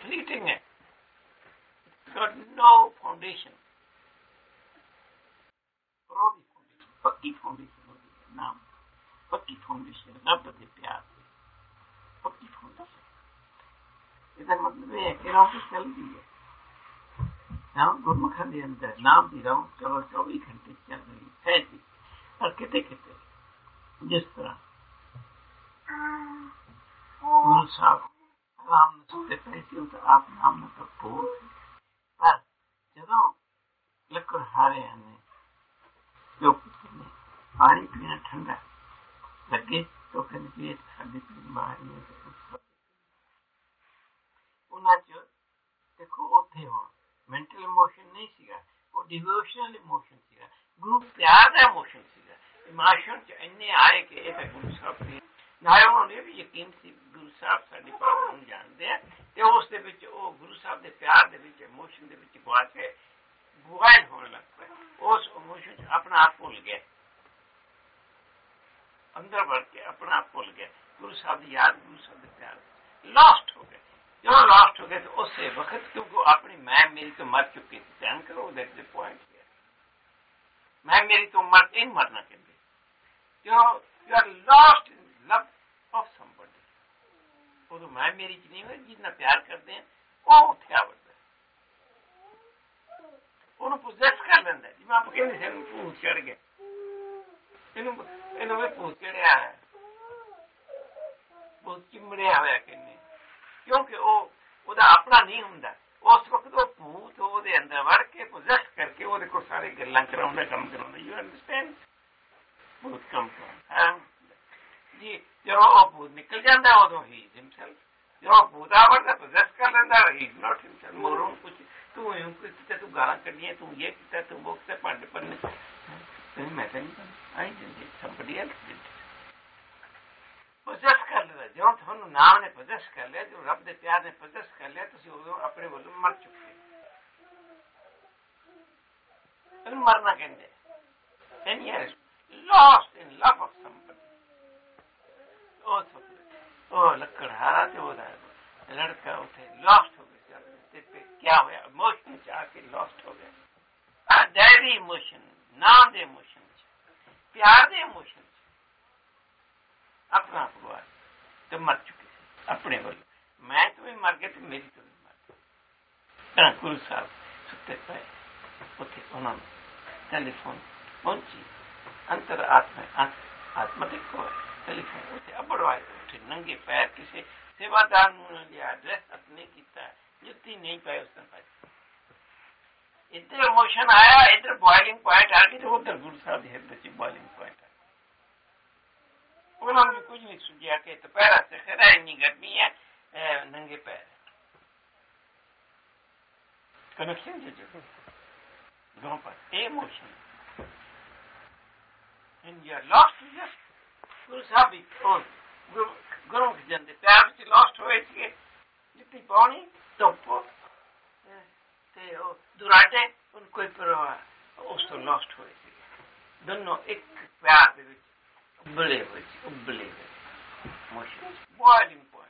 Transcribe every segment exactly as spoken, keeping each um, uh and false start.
fleeting है, it's got no foundation. रोदी foundation, पक्की फाउंडेशन होती है नाम, पक्की फाउंडेशन रब के प्यार से, पक्की फाउंडेशन। इसका मतलब ये है कि राह चल रही है, नाम गुरमुखा के अंदर नाम की राह चलो चौबीस घंटे चल रही है जी। और कितने कितने जिस तरह गुरु साहब आराम से पैसे तो आप नाम में भरपूर, पर जदों लकड़ हारे हमें जो पानी पीना ठंडा लगे तो कहते साढ़े तीन बार उन्हें च देखो उत्थे हो मेंटल इमोशन नहीं सीगा, वो डिवोशनल इमोशन सीगा, गुरु प्यार का इमोशन सीगा। इमोशन च इन्ने आए कि ये गुरु साहब ने नाले उन्होंने भी यकीन सी गुरु साहब साडी बात नूं जानदे हैं ते उस दे विच ओ गुरु साहब दे प्यार दे विच इमोशन दे विच गवा के बुआल होने लग पे, उस इमोशन अपना आप भूल गए, अंदर बढ़ के अपना आप भूल गए, गुरु साहब की याद गुरु साहब के प्यार लॉस्ट हो गए। जो लॉस्ट हो गए तो उस वक्त क्योंकि अपनी मैं मेरी तो मर चुकी थी, ध्यान करो दैट द पॉइंट है, मैं मेरी तो मर इन मरना कहते क्यों, you are lost in love of somebody. वो तो मैं मेरी च नहीं हुई, जितना प्यार करते हैं वो उत्थे आ बढ़ता है, ਉਹਨੂੰ ਪੋਜੈਸ ਕਰ ਲੈਂਦਾ। ਜਿਵੇਂ ਆਪਾਂ ਕਹਿੰਦੇ ਸੀ ਭੂਤ ਚੜ ਗਿਆ, ਇਹਨੂੰ ਇਹਨੂੰ ਵੀ ਭੂਤ ਚੜਿਆ ਹੈ, ਭੂਤ ਚਿੰਬੜਿਆ ਹੋਇਆ ਕਹਿੰਦੇ, ਕਿਉਂਕਿ ਉਹ ਉਹਦਾ ਆਪਣਾ ਨਹੀਂ ਹੁੰਦਾ। ਉਸ ਵਕਤ ਉਹ ਭੂਤ ਉਹਦੇ ਅੰਦਰ ਵੜ ਕੇ ਪੋਜੈਸ ਕਰਕੇ ਉਹਦੇ ਕੋਲ ਸਾਰੇ ਗੱਲਾਂ ਕਰਾਉਂਦਾ, ਕੰਮ ਕਰਾਉਂਦਾ। ਯੂ ਅੰਡਰਸਟੈਂਡ, ਭੂਤ ਕੰਮ ਕਰਾਉਂਦਾ ਜੀ। ਜਦੋਂ ਉਹ ਭੂਤ ਨਿਕਲ ਜਾਂਦਾ ਉਦੋਂ ਹੀ ਹਿਮਸੈਲਫ, ਜਦੋਂ ਭੂਤ ਆ ਵੜਦਾ ਪੋਜੈਸ ਕਰ ਲੈਂਦਾ, ਹੀ ਇਜ਼ ਨਾਟ ਹਿਮਸੈਲਫ। ਮਗਰੋਂ ਕੁਝ तू यूं किया, तू गाला कढ़िया, तू ये किया, तू वो किया, भांडे भरने, मैं तो नहीं करना, आई जिंदगी somebody else did। पोजेस कर लिया, जो थानू नाम ने पोजेस कर लिया, जो रब दे प्यार ने पोजेस कर लिया, तुसी उदों अपने वल्लों मर चुके। इन्हूं मरना कहंदे, then you are lost in love of somebody। ओ ओ लकड़हारा ते ओदा लड़का उठे लॉस्ट हो गया, पे क्या होया, इमोशन आके लॉस्ट हो गया। दैवी इमोशन, नाम दे इमोशन, प्यार दे इमोशन, अपना भगवान तो मर चुके थे अपने वालों। मैं तो भी मर गया, तो मेरी तो भी मर गई। गुरु साहब सुते पे उठे, उन्होंने टेलीफोन पहुंची, अंतर आत्मा आत्मा देखो टेलीफोन उठे, अबड़वाए उठे, नंगे पैर किसी सेवादार ने लिया, ड्रेस अपने किया, जुत्ती नहीं पाए उस दिन पाई। इधर इमोशन आया, इधर बॉइलिंग पॉइंट आ गई, तो उधर गुरु साहब के हृदय बॉइलिंग पॉइंट आ गया। उन्होंने कुछ नहीं सुझा के तो पैरा से खरा इतनी गर्मी है, नंगे पैर कनेक्शन जो दोनों पर emotion and you are lost. गुरु साहब भी गुरु के जंदे प्यार से लॉस्ट हुए थे, जितनी पानी धुप्प ते दुराटे उन कोई परवाह, उस तो लॉस्ट हुए थे। दोनों एक प्यार दे विच उबले हुए थे, उबले हुए इमोशन बॉइलिंग पॉइंट।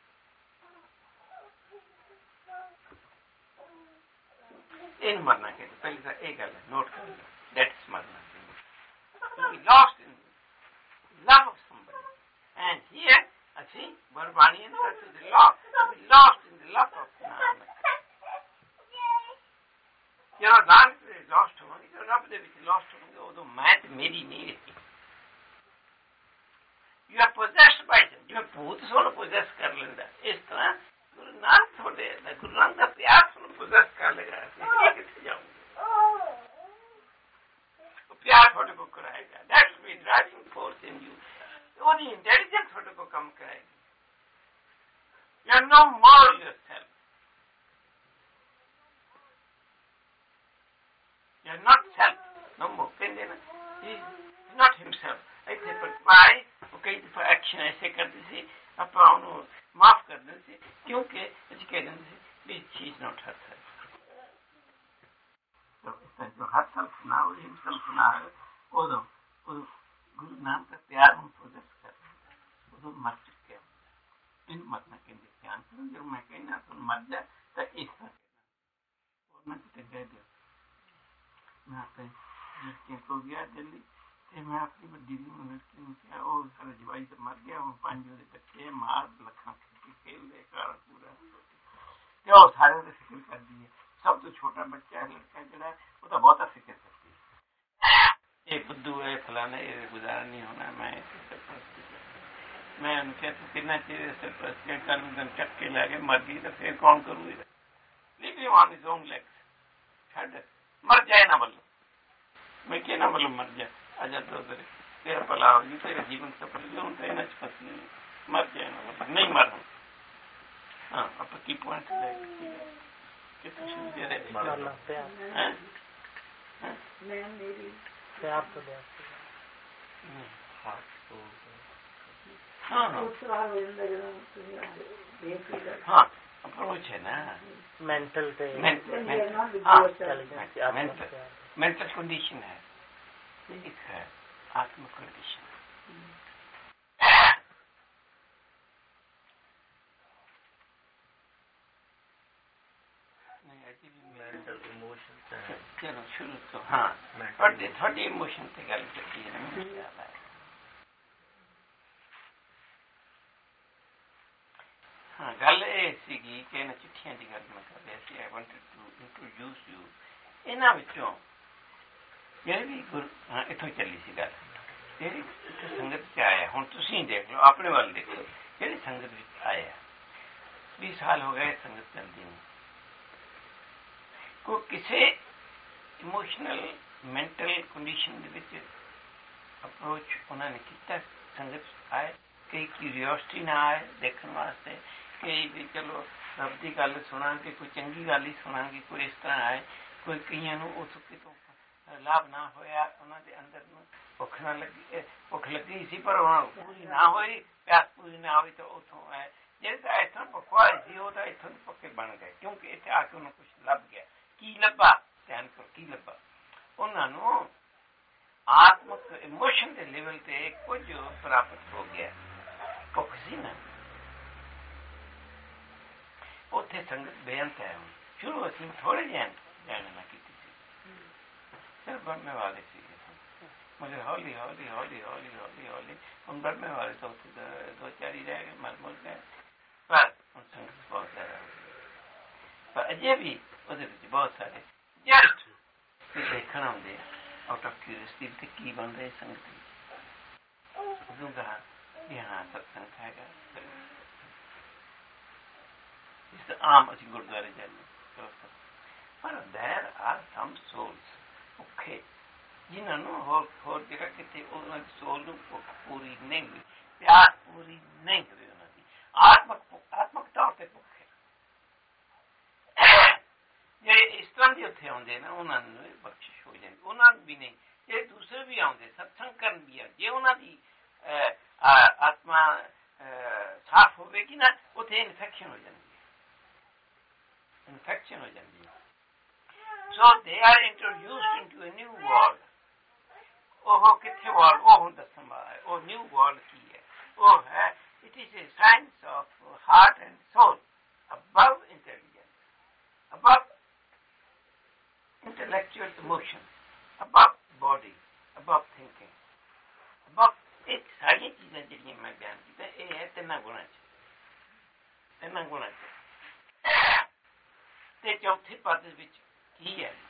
इन मरना कहते पहले तो एक गल नोट कर लो, दैट्स मरना। We lost in love of somebody, and here I see Barbarian such as the law, we lost in the love of Nanak. You know, Nanak is lost to one, you know, they will lost to one, although man made नहीं रहती. You are possessed by them, you are भूत सोनो possess कर लेंदा. इस तरह गुरु नानक थोड़े, गुरु नानक का प्यार सोनो possess कर लेगा. ये किसे जाऊँगे? वो प्यार थोड़े को कराएगा. That's the driving force in you. वो the intelligence थोड़े को कम कराएगी. You are no more yourself. You are not self. No more. कहते ना, he is not himself. ऐसे पर पाए, वो कई दफा एक्शन ऐसे करते थे, अपना उन्हें माफ कर देते, क्योंकि ऐसे कह देते थे, this she is not herself. तो इसमें जो herself ना हो, himself ना हो, वो तो वो गुरु नाम का प्यार उन प्रोजेक्ट कर रहे हैं, वो तो मर चुके हैं. इन मरना के लिए ध्यान करो, जब मैं कहना तो मर जाए, ਗਿਆ ਦਿੱਲੀ ਤੇ ਮੈਂ ਆਪਣੀ ਵੱਡੀ ਲੜਕੀ ਨੂੰ ਕਿਹਾ ਉਹ ਸਾਡਾ ਜਵਾਈ ਤਾਂ ਮਰ ਗਿਆ, ਹੁਣ ਪੰਜ ਉਹਦੇ ਬੱਚੇ ਮਾਰ ਲੱਖਾਂ ਖੇਲਦੇ ਘਰ ਪੂਰਾ ਤੇ ਉਹ ਸਾਰੇ ਦੇ ਫਿਕਰ ਕਰਦੀ ਹੈ। ਸਭ ਤੋਂ ਛੋਟਾ ਬੱਚਾ ਲੜਕਾ ਜਿਹੜਾ ਉਹ ਤਾਂ ਬਹੁਤਾ ਫਿਕਰ ਕਰਦੀ ਹੈ, ਇਹ ਬੁੱਧੂ ਹੈ ਫਲਾਣਾ, ਇਹ ਗੁਜ਼ਾਰਾ ਨਹੀਂ ਹੋਣਾ, ਮੈਂ ਸਰਪ੍ਰਸਤੀ ਮੈਂ ਉਹਨੂੰ ਕਿਹਾ ਤੂੰ ਕਿੰਨਾ ਚਿਰ ਸਰਪ੍ਰਸਤੀ ਕਰ ਨੂੰ ਚੱਕ ਕੇ ਲੈ ਕੇ ਮਰ ਗਈ ਤਾਂ ਫਿਰ ਕੌਣ ਕਰੂ ਇਹਦਾ leave him on his own legs, ਛੱਡ ਮਰ ਜਾਏ ਨਾ ਵੱਲੋਂ, ਮੈਂ ਕਿਹਾ ਨਾ ਵੱਲੋਂ ਮਰ ਜਾ ਆਜਾ तो उधर तेरा भला हो जी, तेरा जीवन सफल हो, तो इन्हें फंसी मर जाए ना नहीं मर हाँ आप की पॉइंट कि तुम दे रहे हाँ अप्रोच है ना मेंटल मेंटल कंडीशन है, एक है आत्म कंडीशन। मेंटल इमोशन चलो शुरू तो हाँ थोड़ी थोड़ी इमोशन से गल करती है ना, हाँ गल ये सीगी कि इन्हें चिट्ठियां की गल मैं कर रहा सी, I wanted to introduce you इन्हां विचों ਜਿਹੜੀ ਵੀ ਗੁਰ ਹਾਂ ਇੱਥੋਂ ਚੱਲੀ ਸੀ ਗੱਲ, ਜਿਹੜੀ ਇੱਥੇ ਸੰਗਤ 'ਚ ਆਇਆ ਹੁਣ ਤੁਸੀਂ ਦੇਖ ਲਓ ਆਪਣੇ ਵੱਲ ਦੇਖੋ, ਜਿਹੜੀ ਸੰਗਤ ਵਿੱਚ ਆਇਆ ਵੀਹ ਸਾਲ ਹੋ ਗਏ ਸੰਗਤ ਚੱਲਦੀ ਨੂੰ, ਕੋਈ ਕਿਸੇ ਇਮੋਸ਼ਨਲ ਮੈਂਟਲ ਕੰਡੀਸ਼ਨ ਦੇ ਵਿੱਚ ਅਪਰੋਚ ਉਹਨਾਂ ਨੇ ਕੀਤਾ, ਸੰਗਤ ਆਏ ਕਈ ਕਿਊਰੀਓਸਿਟੀ ਨਾਲ ਆਏ ਦੇਖਣ ਵਾਸਤੇ, ਕਈ ਵੀ ਚਲੋ ਰੱਬ ਦੀ ਗੱਲ ਸੁਣਾਂਗੇ, ਕੋਈ ਚੰਗੀ ਗੱਲ ਹੀ ਸੁਣਾਂਗੇ, ਕੋਈ ਇਸ ਤਰ੍ਹਾਂ ਆਏ, ਕੋਈ ਕਈਆਂ ਨੂੰ ਉਸ ਕਿਤੋਂ ਲਾਭ ਨਾ ਹੋਇਆ, ਉਹਨਾਂ ਦੇ ਅੰਦਰ ਨੂੰ ਭੁੱਖ ਨਾ ਲੱਗੀ, ਭੁੱਖ ਲੱਗੀ ਸੀ ਪਰ ਉਹਨਾਂ ਨੂੰ ਪੂਰੀ ਨਾ ਹੋਈ, ਪਿਆਸ ਪੂਰੀ ਨਾ ਹੋਈ ਤਾਂ ਉੱਥੋਂ ਆਏ, ਜਿਹੜੇ ਤਾਂ ਇਸ ਤਰ੍ਹਾਂ ਭੁੱਖਵਾਏ ਸੀ ਉਹ ਤਾਂ ਇੱਥੋਂ ਪੱਕੇ ਬਣ ਗਏ, ਕਿਉਂਕਿ ਇੱਥੇ ਆ ਕੇ ਉਹਨੂੰ ਕੁਛ ਲੱਭ ਗਿਆ। ਕੀ ਲੱਭਾ? ਧਿਆਨ ਕਰੋ ਕੀ ਲੱਭਾ, ਉਹਨਾਂ ਨੂੰ ਆਤਮਕ ਇਮੋਸ਼ਨ ਦੇ ਲੈਵਲ ਤੇ ਕੁਝ ਪ੍ਰਾਪਤ ਹੋ ਗਿਆ, ਭੁੱਖ ਸੀ ਨਾ। ਉੱਥੇ ਸੰਗਤ ਬੇਅੰਤ ਹੈ, ਸ਼ੁਰੂ ਅਸੀਂ ਥੋੜੇ ਜਿਹੇ ਜਾਣਨਾ ਕੀਤੀ सिर्फ बढ़ने वाले सीखे, मुझे हौली हौली हौली हौली हौली हौली उन बढ़ने वाले तो दो चार ही रह गए, मर मुल गए, पर उन संगत बहुत ज्यादा, पर अजय भी ਉਹਦੇ ਵਿੱਚ ਬਹੁਤ ਸਾਰੇ ਜਸਟ ਦੇਖਣ ਆਉਂਦੇ ਆਊਟ ਆਫ ਕਿਊਰੀਅਸਿਟੀ ਕੀ ਬਣ ਰਿਹਾ ਸੰਗਤ ਵਿੱਚ, ਉਦੋਂ ਕਹਾ ਵੀ ਹਾਂ ਸਤਸੰਗ ਹੈਗਾ, ਇਸ ਆਮ ਅਸੀਂ ਗੁਰਦੁਆਰੇ ਜਾਂਦੇ, ਪਰ there are some souls ਭੁੱਖੇ ਜਿਨ੍ਹਾਂ ਨੂੰ ਹੋਰ ਹੋਰ ਜਗ੍ਹਾ ਕਿਤੇ ਉਹਨਾਂ ਦੀ ਸੋਲ ਨੂੰ ਭੁੱਖ ਪੂਰੀ ਨਹੀਂ ਹੋਈ, ਪਿਆਸ ਪੂਰੀ ਨਹੀਂ ਹੋਈ, ਉਹਨਾਂ ਦੀ ਆਤਮਕ ਆਤਮਕ ਤੌਰ ਤੇ ਭੁੱਖੇ, ਜਿਹੜੇ ਇਸ ਤਰ੍ਹਾਂ ਦੇ ਉੱਥੇ ਆਉਂਦੇ ਨਾ ਉਹਨਾਂ ਨੂੰ ਬਖਸ਼ਿਸ਼ ਹੋ ਜਾਂਦੀ, ਉਹਨਾਂ ਨੂੰ ਵੀ ਨਹੀਂ, ਜਿਹੜੇ ਦੂਸਰੇ ਵੀ ਆਉਂਦੇ ਸਤਸੰਗ ਕਰਨ ਵੀ ਆ, ਜੇ ਉਹਨਾਂ ਦੀ ਆਤਮਾ ਸਾਫ਼ ਹੋਵੇਗੀ ਨਾ ਉੱਥੇ ਇਨਫੈਕਸ਼ਨ ਹੋ ਜਾਂਦੀ ਹੈ, ਇਨਫੈਕਸ਼ਨ ਹੋ ਜਾਂਦੀ ਹੈ। So they are introduced into a new world. ਉਹ ਕਿੱਥੇ world, ਉਹ ਹੁਣ ਦੱਸਣ ਵਾਲਾ ਹੈ, ਉਹ new world ਕੀ ਹੈ, ਉਹ ਹੈ it is a science of heart and soul, above intelligence, above intellectual emotion, above body, above thinking, above ਇਹ ਸਾਰੀਆਂ ਚੀਜ਼ਾਂ ਜਿਹੜੀਆਂ ਮੈਂ ਬਿਆਨ ਕੀਤਾ ਇਹ ਹੈ ਤਿੰਨਾਂ ਗੁਣਾਂ 'ਚ, ਤਿੰਨਾਂ ਗੁਣਾਂ 'ਚ। ਤੇ ਚੌਥੇ ਪਦ ਵਿੱਚ ਕੀ ਹੈ,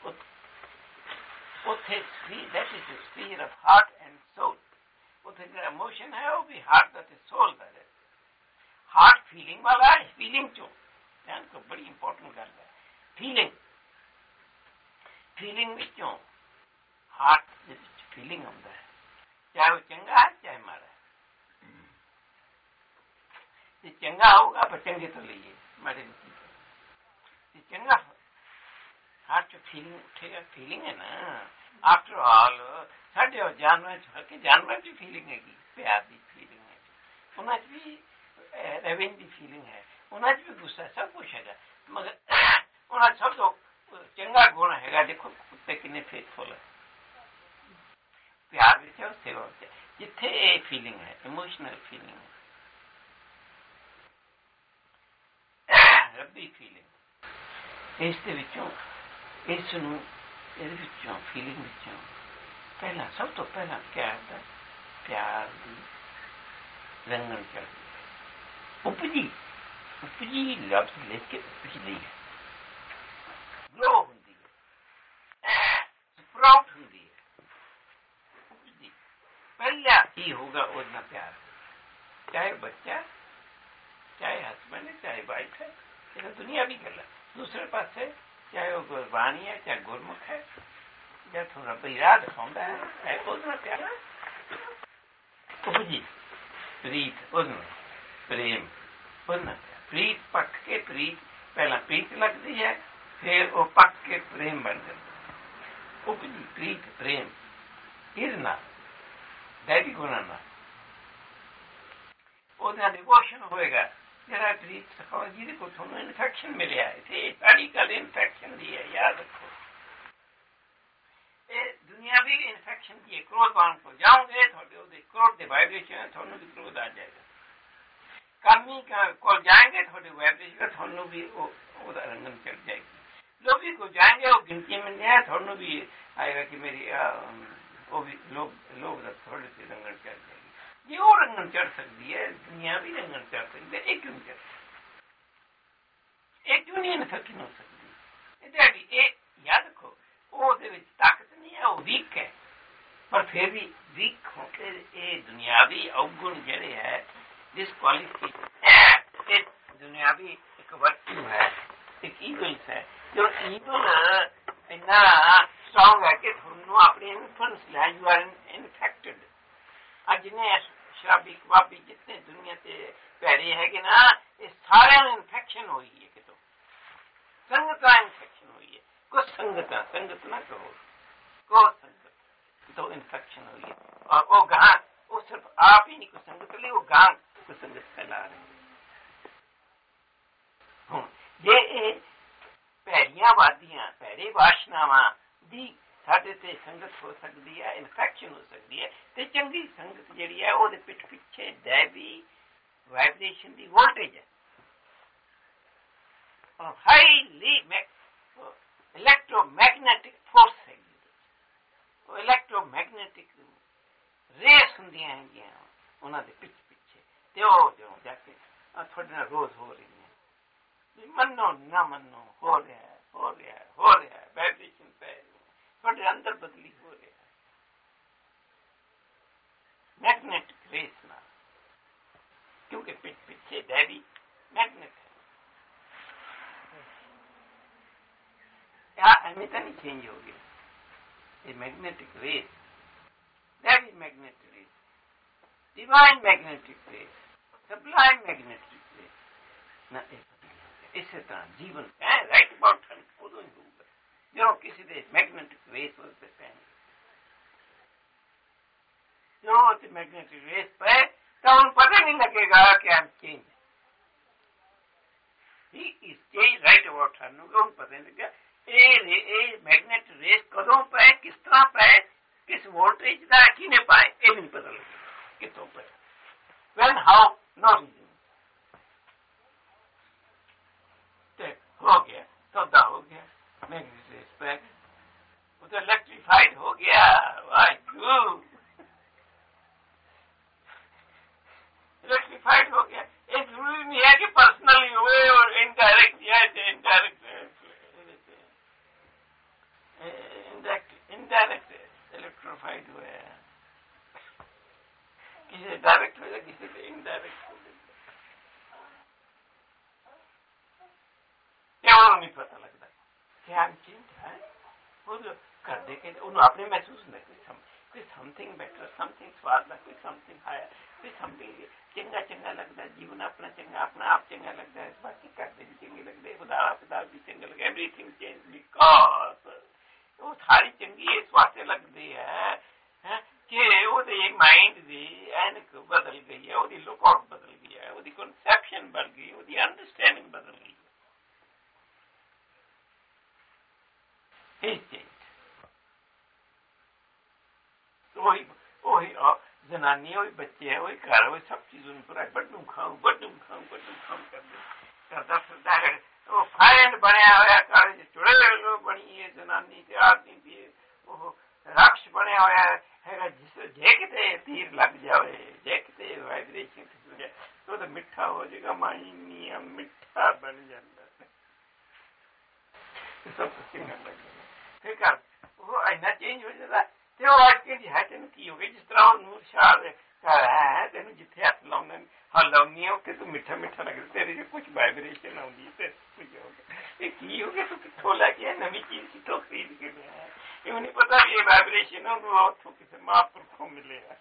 ਉੱਥੇ that is the sphere of heart and soul, ਉੱਥੇ ਜਿਹੜਾ ਇਮੋਸ਼ਨ ਹੈ ਉਹ ਵੀ ਹਾਰਟ ਦਾ ਤੇ ਸੋਲ ਦਾ ਹੈ, ਹਾਰਟ ਫੀਲਿੰਗ ਵਾਲਾ ਹੈ, ਫੀਲਿੰਗ ਚੋਂ ਧਿਆਨ ਕਰੋ ਬੜੀ ਇੰਪੋਰਟੈਂਟ ਗੱਲ ਹੈ, ਫੀਲਿੰਗ ਫੀਲਿੰਗ ਵਿੱਚੋਂ ਹਾਰਟ ਦੇ ਵਿੱਚ ਫੀਲਿੰਗ ਆਉਂਦਾ ਹੈ, ਚਾਹੇ ਉਹ ਚੰਗਾ ਹੈ ਚਾਹੇ ਮਾੜਾ ਹੈ, ਜੇ ਚੰਗਾ ਹੋਊਗਾ ਪਰ ਚੰਗੇ ਤੋਂ ਲਈਏ, ਮਾੜੇ ਨੂੰ ਜੇ ਚੰਗਾ हार्ट जो फीलिंग उठेगा, फीलिंग है ना आफ्टर ऑल, साढ़े और जानवर के जानवर की फीलिंग हैगी, प्यार की फीलिंग है, उन्हें भी रेवेंज की फीलिंग है, उन्हें भी गुस्सा सब कुछ है, मगर उन्हें सब तो चंगा गुण है, देखो कुत्ते कितने फेथफुल है, प्यार भी है सेवा भी है, जिथे ये फीलिंग है इमोशनल फीलिंग है, रब्बी फीलिंग, इस ਦੇ ਵਿੱਚੋਂ ਇਸ ਨੂੰ ਇਹਦੇ ਵਿੱਚੋਂ ਫੀਲਿੰਗ ਵਿੱਚੋਂ पहला सब तो पहला क्या होता है? प्यार दी रंगन चढ़ती है, उपजी उपजी लफ्ज लेके उपजती है, ग्रो होती है, स्प्राउट होती है, उपजी पहला ही होगा उतना प्यार, चाहे बच्चा, चाहे हस्बैंड है, चाहे वाइफ है, लेकिन दुनिया भी गलत। दूसरे पास है, चाहे वो गुरबानी है, चाहे गुरमुख है, या थोड़ा बहिरा दिखाता है, चाहे उतना प्यार उपजी प्रीत उन प्रेम उन प्रीत पक के प्रीत पहला प्रीत लगती है, फिर वो पक के प्रेम बन जाता। उपजी प्रीत प्रेम इतना दैवी गुणा ना ਉਹਦਾ डिवोशन होएगा। जरा प्रीत सिखाओ ਜਿਹਦੇ को ਤੁਹਾਨੂੰ इन्फेक्शन मिले है, थे सारी गल इन्फेक्शन दी है, याद रखो। ये दुनिया भी इन्फेक्शन की है। क्रोधवान को जाओगे थोड़े क्रोध के वाइब्रेशन थोड़ा भी क्रोध आ जाएगा। कर्मी को जाएंगे थोड़े वाइब्रेशन थोड़ा भी रंगन चढ़ जाएगी। लोभी को जाएंगे वो गिनती में जाए थोड़ा भी आएगा कि मेरी वो भी लोग लोग थोड़े से रंगन चढ़ जाएगी। ये वो रंगन चढ़ सकती है, दुनिया भी रंगन चढ़ सकती है, एक क्यों चढ़ एक क्यों नहीं इन्फेक्शन हो सकती। ये याद रखो वो ताकत नहीं है, वो वीक है, पर फिर भी वीक होकर ये दुनियावी अवगुण जड़े है डिस्क्वालिफिकेशन, एक दुनियावी एक वर्तु है, एक ईगोइस है। जो ईगो इतना स्ट्रॉन्ग है कि थोड़ा अपने इन्फ्लुएंस है, यू आर इन्फेक्टेड। आज जिन्हें शराबी कबाबी जितने दुनिया से पैरे है कि ना, ये सारे इन्फेक्शन हुई है कि तो संगता इन्फेक्शन हुई है। को संगता संगत ना कहो, को संगत तो इन्फेक्शन हुई है। और वो गां वो सिर्फ आप ही नहीं को संगत ले, वो गां को संगत फैला रहे हैं। ये पैरियां वादियां पैरे वासनावां दी ਸਾਡੇ ਤੇ ਸੰਗਤ ਹੋ ਸਕਦੀ ਹੈ, ਇਨਫੈਕਸ਼ਨ ਹੋ ਸਕਦੀ ਹੈ। ਤੇ ਚੰਗੀ ਸੰਗਤ ਜਿਹੜੀ ਹੈ ਉਹਦੇ ਪਿੱਛੇ ਪਿੱਛੇ ਦੈਵੀ ਵਾਈਬ੍ਰੇਸ਼ਨ ਦੀ ਵੋਲਟੇਜ ਹੈ, ਹਾਈਲੀ ਇਲੈਕਟ੍ਰੋਮੈਗਨੈਟਿਕ ਫੋਰਸ ਹੈਗੀ। ਉਹ ਇਲੈਕਟ੍ਰੋਮੈਗਨੈਟਿਕ ਰੇਸ ਹੁੰਦੀਆਂ ਹੈਗੀਆਂ ਉਹਨਾਂ ਦੇ ਪਿੱਛੇ ਪਿੱਛੇ, ਤੇ ਉਹ ਜੋ ਜਾ ਕੇ ਤੁਹਾਡੇ ਨਾਲ ਰੋਜ਼ ਹੋ ਰਹੀਆਂ, ਮੰਨੋ ਨਾ ਮੰਨੋ, ਹੋ ਰਿਹਾ ਹੋ ਰਿਹਾ ਹੋ ਰਿਹਾ ਵਾਈਬ੍ਰੇਸ਼ਨ ਪੈ ਤੁਹਾਡੇ ਅੰਦਰ ਬਦਲੀ ਹੋ ਰਿਹਾ ਮੈਗਨੈਟਿਕ ਰੇਸ ਨਾਲ, ਕਿਉਂਕਿ ਪਿੱਛੇ ਡੈਡੀ मैग्नेट है। अहमियत नहीं चेंज हो गई। ये magnetic rays, that magnetic rays, divine magnetic rays, sublime magnetic rays ना। इसी तरह जीवन है राइट अबाउट उदों ही होगा जो किसी दे मैग्नेटिक रेस होते पहने जो मैग्नेटिक रेस पे तो उन पता नहीं लगेगा कि I am change, he is change right about हर उन पता नहीं लगेगा ये मैग्नेटिक रेस कदों पे किस तरह पे किस वोल्टेज का किने पाए ये भी नहीं पता लगेगा कितों पे व्हेन हाउ नो रीजन हो गया सौदा हो गया मैग्नेटिक रेस पे वो तो इलेक्ट्रीफाइड हो गया। वाह इलेक्ट्रीफाइड हो गया। एक जरूरी नहीं है कि पर्सनली हुए और इनडायरेक्ट या इनडायरेक्ट इनडायरेक्ट इनडायरेक्ट इलेक्ट्रीफाइड हुए किसी डायरेक्ट हो जाए किसी से इनडायरेक्ट हो जाए क्या नहीं पता लगता क्या चेंज है वो जो कर दे के उन्होंने अपने महसूस नहीं कोई समथिंग बेटर समथिंग स्वाद कोई समथिंग हायर कोई समथिंग चंगा चंगा लगता है जीवन अपना चंगा अपना आप चंगा लगता है बाकी करते भी चंगे लगते हैं खुदा खुदा भी चंगा लगता है एवरीथिंग चेंज बिकॉज वो सारी चंगी इस वास्ते लगती है, है कि वो माइंड की एनक बदल गई है, वो लुकआउट बदल गया है, वो कंसेप्शन बदल गई, वो अंडरस्टैंडिंग बदल गई चेंज। वही वही जनानी वही बच्चे है वही घर वही सब चीज उनको बड्डू खाऊं बड्डू खाऊं बड्डू खाऊं करता फिरता है। वो फाइंड बनया हुआ जुड़े लोग बनी है जनानी से आदमी भी वो राक्ष ਬਣਿਆ ਹੋਇਆ ਹੈਗਾ, ਜਿਸ ਜੇ ਕਿਤੇ ਤੀਰ ਲੱਗ ਜਾਵੇ, ਜੇ ਕਿਤੇ ਵਾਈਬ੍ਰੇਸ਼ਨ ਹੋ ਜਾਏ ਉਹ ਤਾਂ ਮਿੱਠਾ ਹੋ ਜਾਏਗਾ, ਮਾਈ ਮੀਆਂ ਮਿੱਠਾ ਬਣ ਜਾਂਦਾ। ਸਭ ਕੁਝ ਚੰਗਾ ਲੱਗਦਾ। ਫਿਰ ਕਰ ਉਹ ਇੰਨਾ ਚੇਂਜ ਹੋ ਜਾਂਦਾ ਤੇ ਉਹ ਅੱਜ ਕੇ ਹੈ ਤੈਨੂੰ ਕੀ ਹੋ ਗਿਆ, ਜਿਸ ਤਰ੍ਹਾਂ ਉਹ ਨੂਰ ਸ਼ਾਹ ਦੇ ਘਰ ਹੈ, ਤੈਨੂੰ ਜਿੱਥੇ ਹੱਥ ਲਾਉਂਦੇ ਨੇ ਹਾਂ ਲਾਉਂਦੀ ਆ ਉੱਥੇ ਤੂੰ ਮਿੱਠਾ ਮਿੱਠਾ ਲੱਗਦਾ, ਤੇਰੇ ਚ ਕੁਛ ਵਾਈਬ੍ਰੇਸ਼ਨ ਆਉਂਦੀ ਹੈ, ਤੇ ਕੁਝ ਹੋ ਗਿਆ। ਇਹ ਕੀ ਹੋ ਗਿਆ, ਤੂੰ ਕਿੱਥੋਂ ਲੈ ਕੇ ਨਵੀਂ ਚੀਜ਼ ਕਿੱਥੋਂ ਖਰੀਦ ਕੇ ਲਿਆ? ਇਹ ਨਹੀਂ ਪਤਾ ਵੀ ਇਹ ਵਾਈਬ੍ਰੇਸ਼ਨ ਉਹਨੂੰ ਉੱਥੋਂ ਕਿਸੇ ਮਹਾਂਪੁਰਖੋਂ ਮਿਲਿਆ।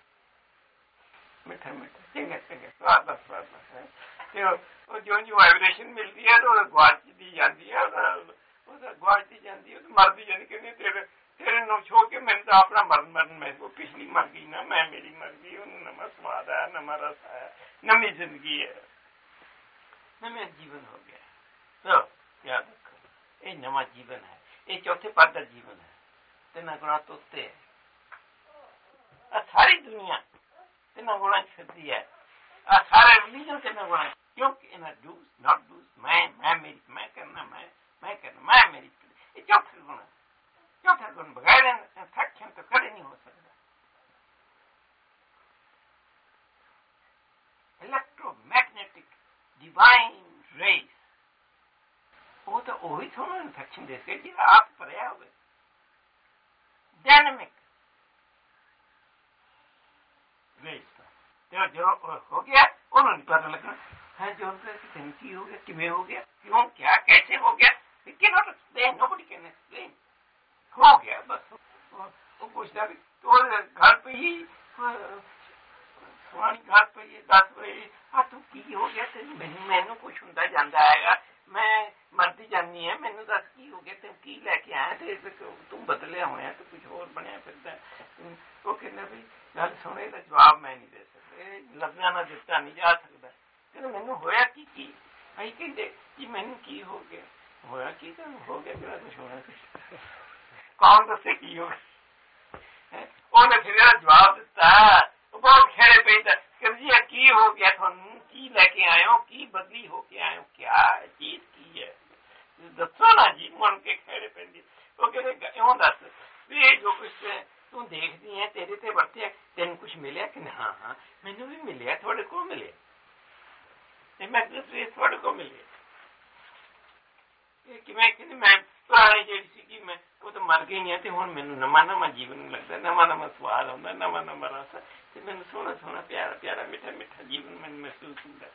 ਮਿੱਠਾ ਮਿੱਠਾ ਚੰਗਾ ਚੰਗਾ ਸਵਾਦ ਦਾ ਸਵਾਦ ਹੈ ਤੇ ਉਹ ਜਿਉਂ ਜਿਉਂ ਵਾਈਬ੍ਰੇਸ਼ਨ ਮਿਲਦੀ ਹੈ ਤਾਂ ਉਹ ਗੁਆਚਦੀ ਜਾਂਦੀ ਹੈ, ਉਹਦਾ ਉਹਦਾ ਗੁਆਚਦੀ ਜਾਂਦੀ ਹੈ, ਮਰਦੀ ਜਾਂਦੀ। ਕਹਿੰਦੀ ਤੇਰੇ ਤੇਰੇ ਨੂੰ ਛੋ ਕੇ ਮੈਨੂੰ ਤਾਂ ਆਪਣਾ ਮਰਨ ਮਰਨ ਮੈਂ ਉਹ ਪਿਛਲੀ ਮਰ ਗਈ ਨਾ, ਮੈਂ ਮੇਰੀ ਮਰ ਗਈ, ਉਹਨੂੰ ਨਵਾਂ ਸਵਾਦ ਆਇਆ, ਨਵਾਂ ਰਸ ਆਇਆ, ਨਵੀਂ ਜ਼ਿੰਦਗੀ ਹੈ, ਨਵਾਂ ਜੀਵਨ ਹੋ ਗਿਆ। ਸੋ ਯਾਦ ਰੱਖੋ ਇਹ ਨਵਾਂ ਜੀਵਨ ਹੈ, ਇਹ ਚੌਥੇ ਪਦ ਦਾ ਜੀਵਨ ਹੈ, ਤਿੰਨਾਂ ਗੁਣਾਂ ਤੋਂ ਉੱਤੇ ਹੈ। ਸਾਰੀ ਦੁਨੀਆ ਤਿੰਨਾਂ ਗੁਣਾਂ ਚ ਫਿਰਦੀ ਹੈ, ਆ ਸਾਰੇ ਰਿਲੀਜਨ ਤਿੰਨਾਂ ਗੁਣਾਂ, ਕਿਉਂਕਿ ਇਹਨਾਂ ਡੂਸ ਨਾਟ ਡੂਸ, ਮੈਂ ਮੈਂ ਮੇਰੀ ਮੈਂ ਕਰਨਾ, ਮੈਂ ਮੈਂ ਕਰਨਾ, ਮੈਂ ਮੇਰੀ, ਇਹ ਚੌਥਾ ਗੁਣ ਹੈ। चौथा गुण बगैर सक्षम तो कभी नहीं हो सकता। इलेक्ट्रोमैग्नेटिक डिवाइन रेस वो तो वही थोड़ा सक्षम दे सके जी आप भरया हो, डायनेमिक रेस का जो हो गया उन्होंने पता लगना है, जो तेन की हो गया, किमें हो गया, क्यों क्या कैसे हो गया, cannot explain, nobody can explain, हो गया बस। वो पूछता भी तो घर पे ही स्वामी घर पे ही दस बजे हाँ तू की हो गया, मैनू मैनू कुछ होंदा जांदा हैगा, मैं मरदी जानी है, मैनू दस की हो गया, तेन की लैके आया ते तू बदलिया होया तो कुछ होर बनया फिरदा। वो कहंदा भी गल सुन, इहदा जवाब मैं नहीं दे सकदा, लफ्ज़ां नाल दित्ता नहीं जा सकदा। कहंदा मैनू होया की की असीं कहंदे कि मैनू की हो गया, होया की तैनूं हो गया, तेरा कुछ होना कुछ कौन दसे की हो गया, उन्हें फिर जवाब दिता, बहुत खेड़े पे जी की हो गया, थानू की लैके आए हो, की बदली हो के आए हो, क्या चीज की है दसो ना जी, मन के खेड़े पेंदी। वो कहते क्यों दस भी जो कुछ तू देखती है तेरे ते वरते तेन कुछ मिले कि हाँ हाँ मैनू भी मिले, थोड़े को मिले, मैं थोड़े को मिले कि मैं कहती मैं पुरानी जी सी मैं वो तो मर गई है, तो हुण मैनू नवा नवा जीवन लगता, नवा नवा स्वाद आता, नवा नवा रस, तो मैनू सोहना सोहना प्यारा प्यारा मिठा मिठा जीवन मैनू महसूस होंदा।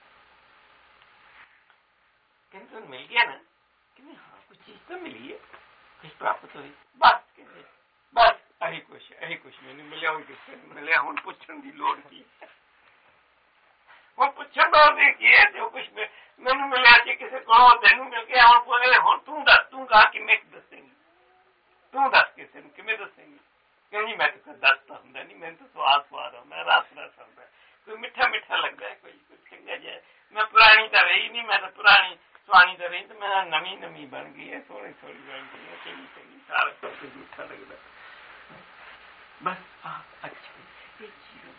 कहते तुम मिल गया ना कि नहीं, हाँ कुछ चीज तो मिली है, कुछ प्राप्त हुई, बस कहते बस अही कुछ अही कुछ मैनू मिलिया, हुण किसने मिलिया, हुण पुछण दी लोड़ की, हुण पुछण दी लोड़ की है, जो कुछ मैनू मिलिया कि किसी को तेनू मिल गया, हुण बोले हुण तू दस, तू कहा कि मैं दसेंगी, तू दस किसी ने किमें दसेंगी, क्योंकि मैं तो दसता होंगे नहीं, मैंने तो स्वाद स्वाद आता, रस रस आता, कोई मिठा मिठा लगता है, कोई कुछ चंगा जाए, मैं पुरानी तो रही नहीं, मैं तो पुरानी स्वानी तो रही, तो मैं नवी नवी बन गई है, थोड़ी थोड़ी बन गई है, चली चली सारा सब कुछ मिठा लगता बस। आप अच्छा ये जीवन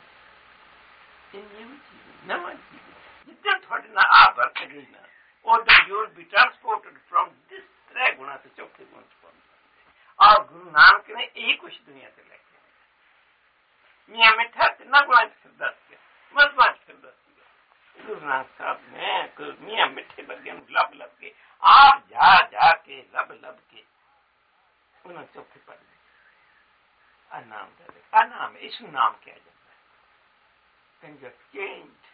नवा जीवन जितना थोड़े ना आप बरत गई ना, और you will be transported from this त्रै गुणा से चौथे गुण और गुरु नानक ने यही कुछ दुनिया से लेके मियाँ मिठा तिना गुणा फिर दस के मजमा फिर दस के गुरु नानक साहब ने मियाँ मिठे बरगे लब लब के आप जा जा के लब लब के उन्होंने चौथे पढ़ ली अनाम दे अनाम, इस नाम किया जाता है, things have changed।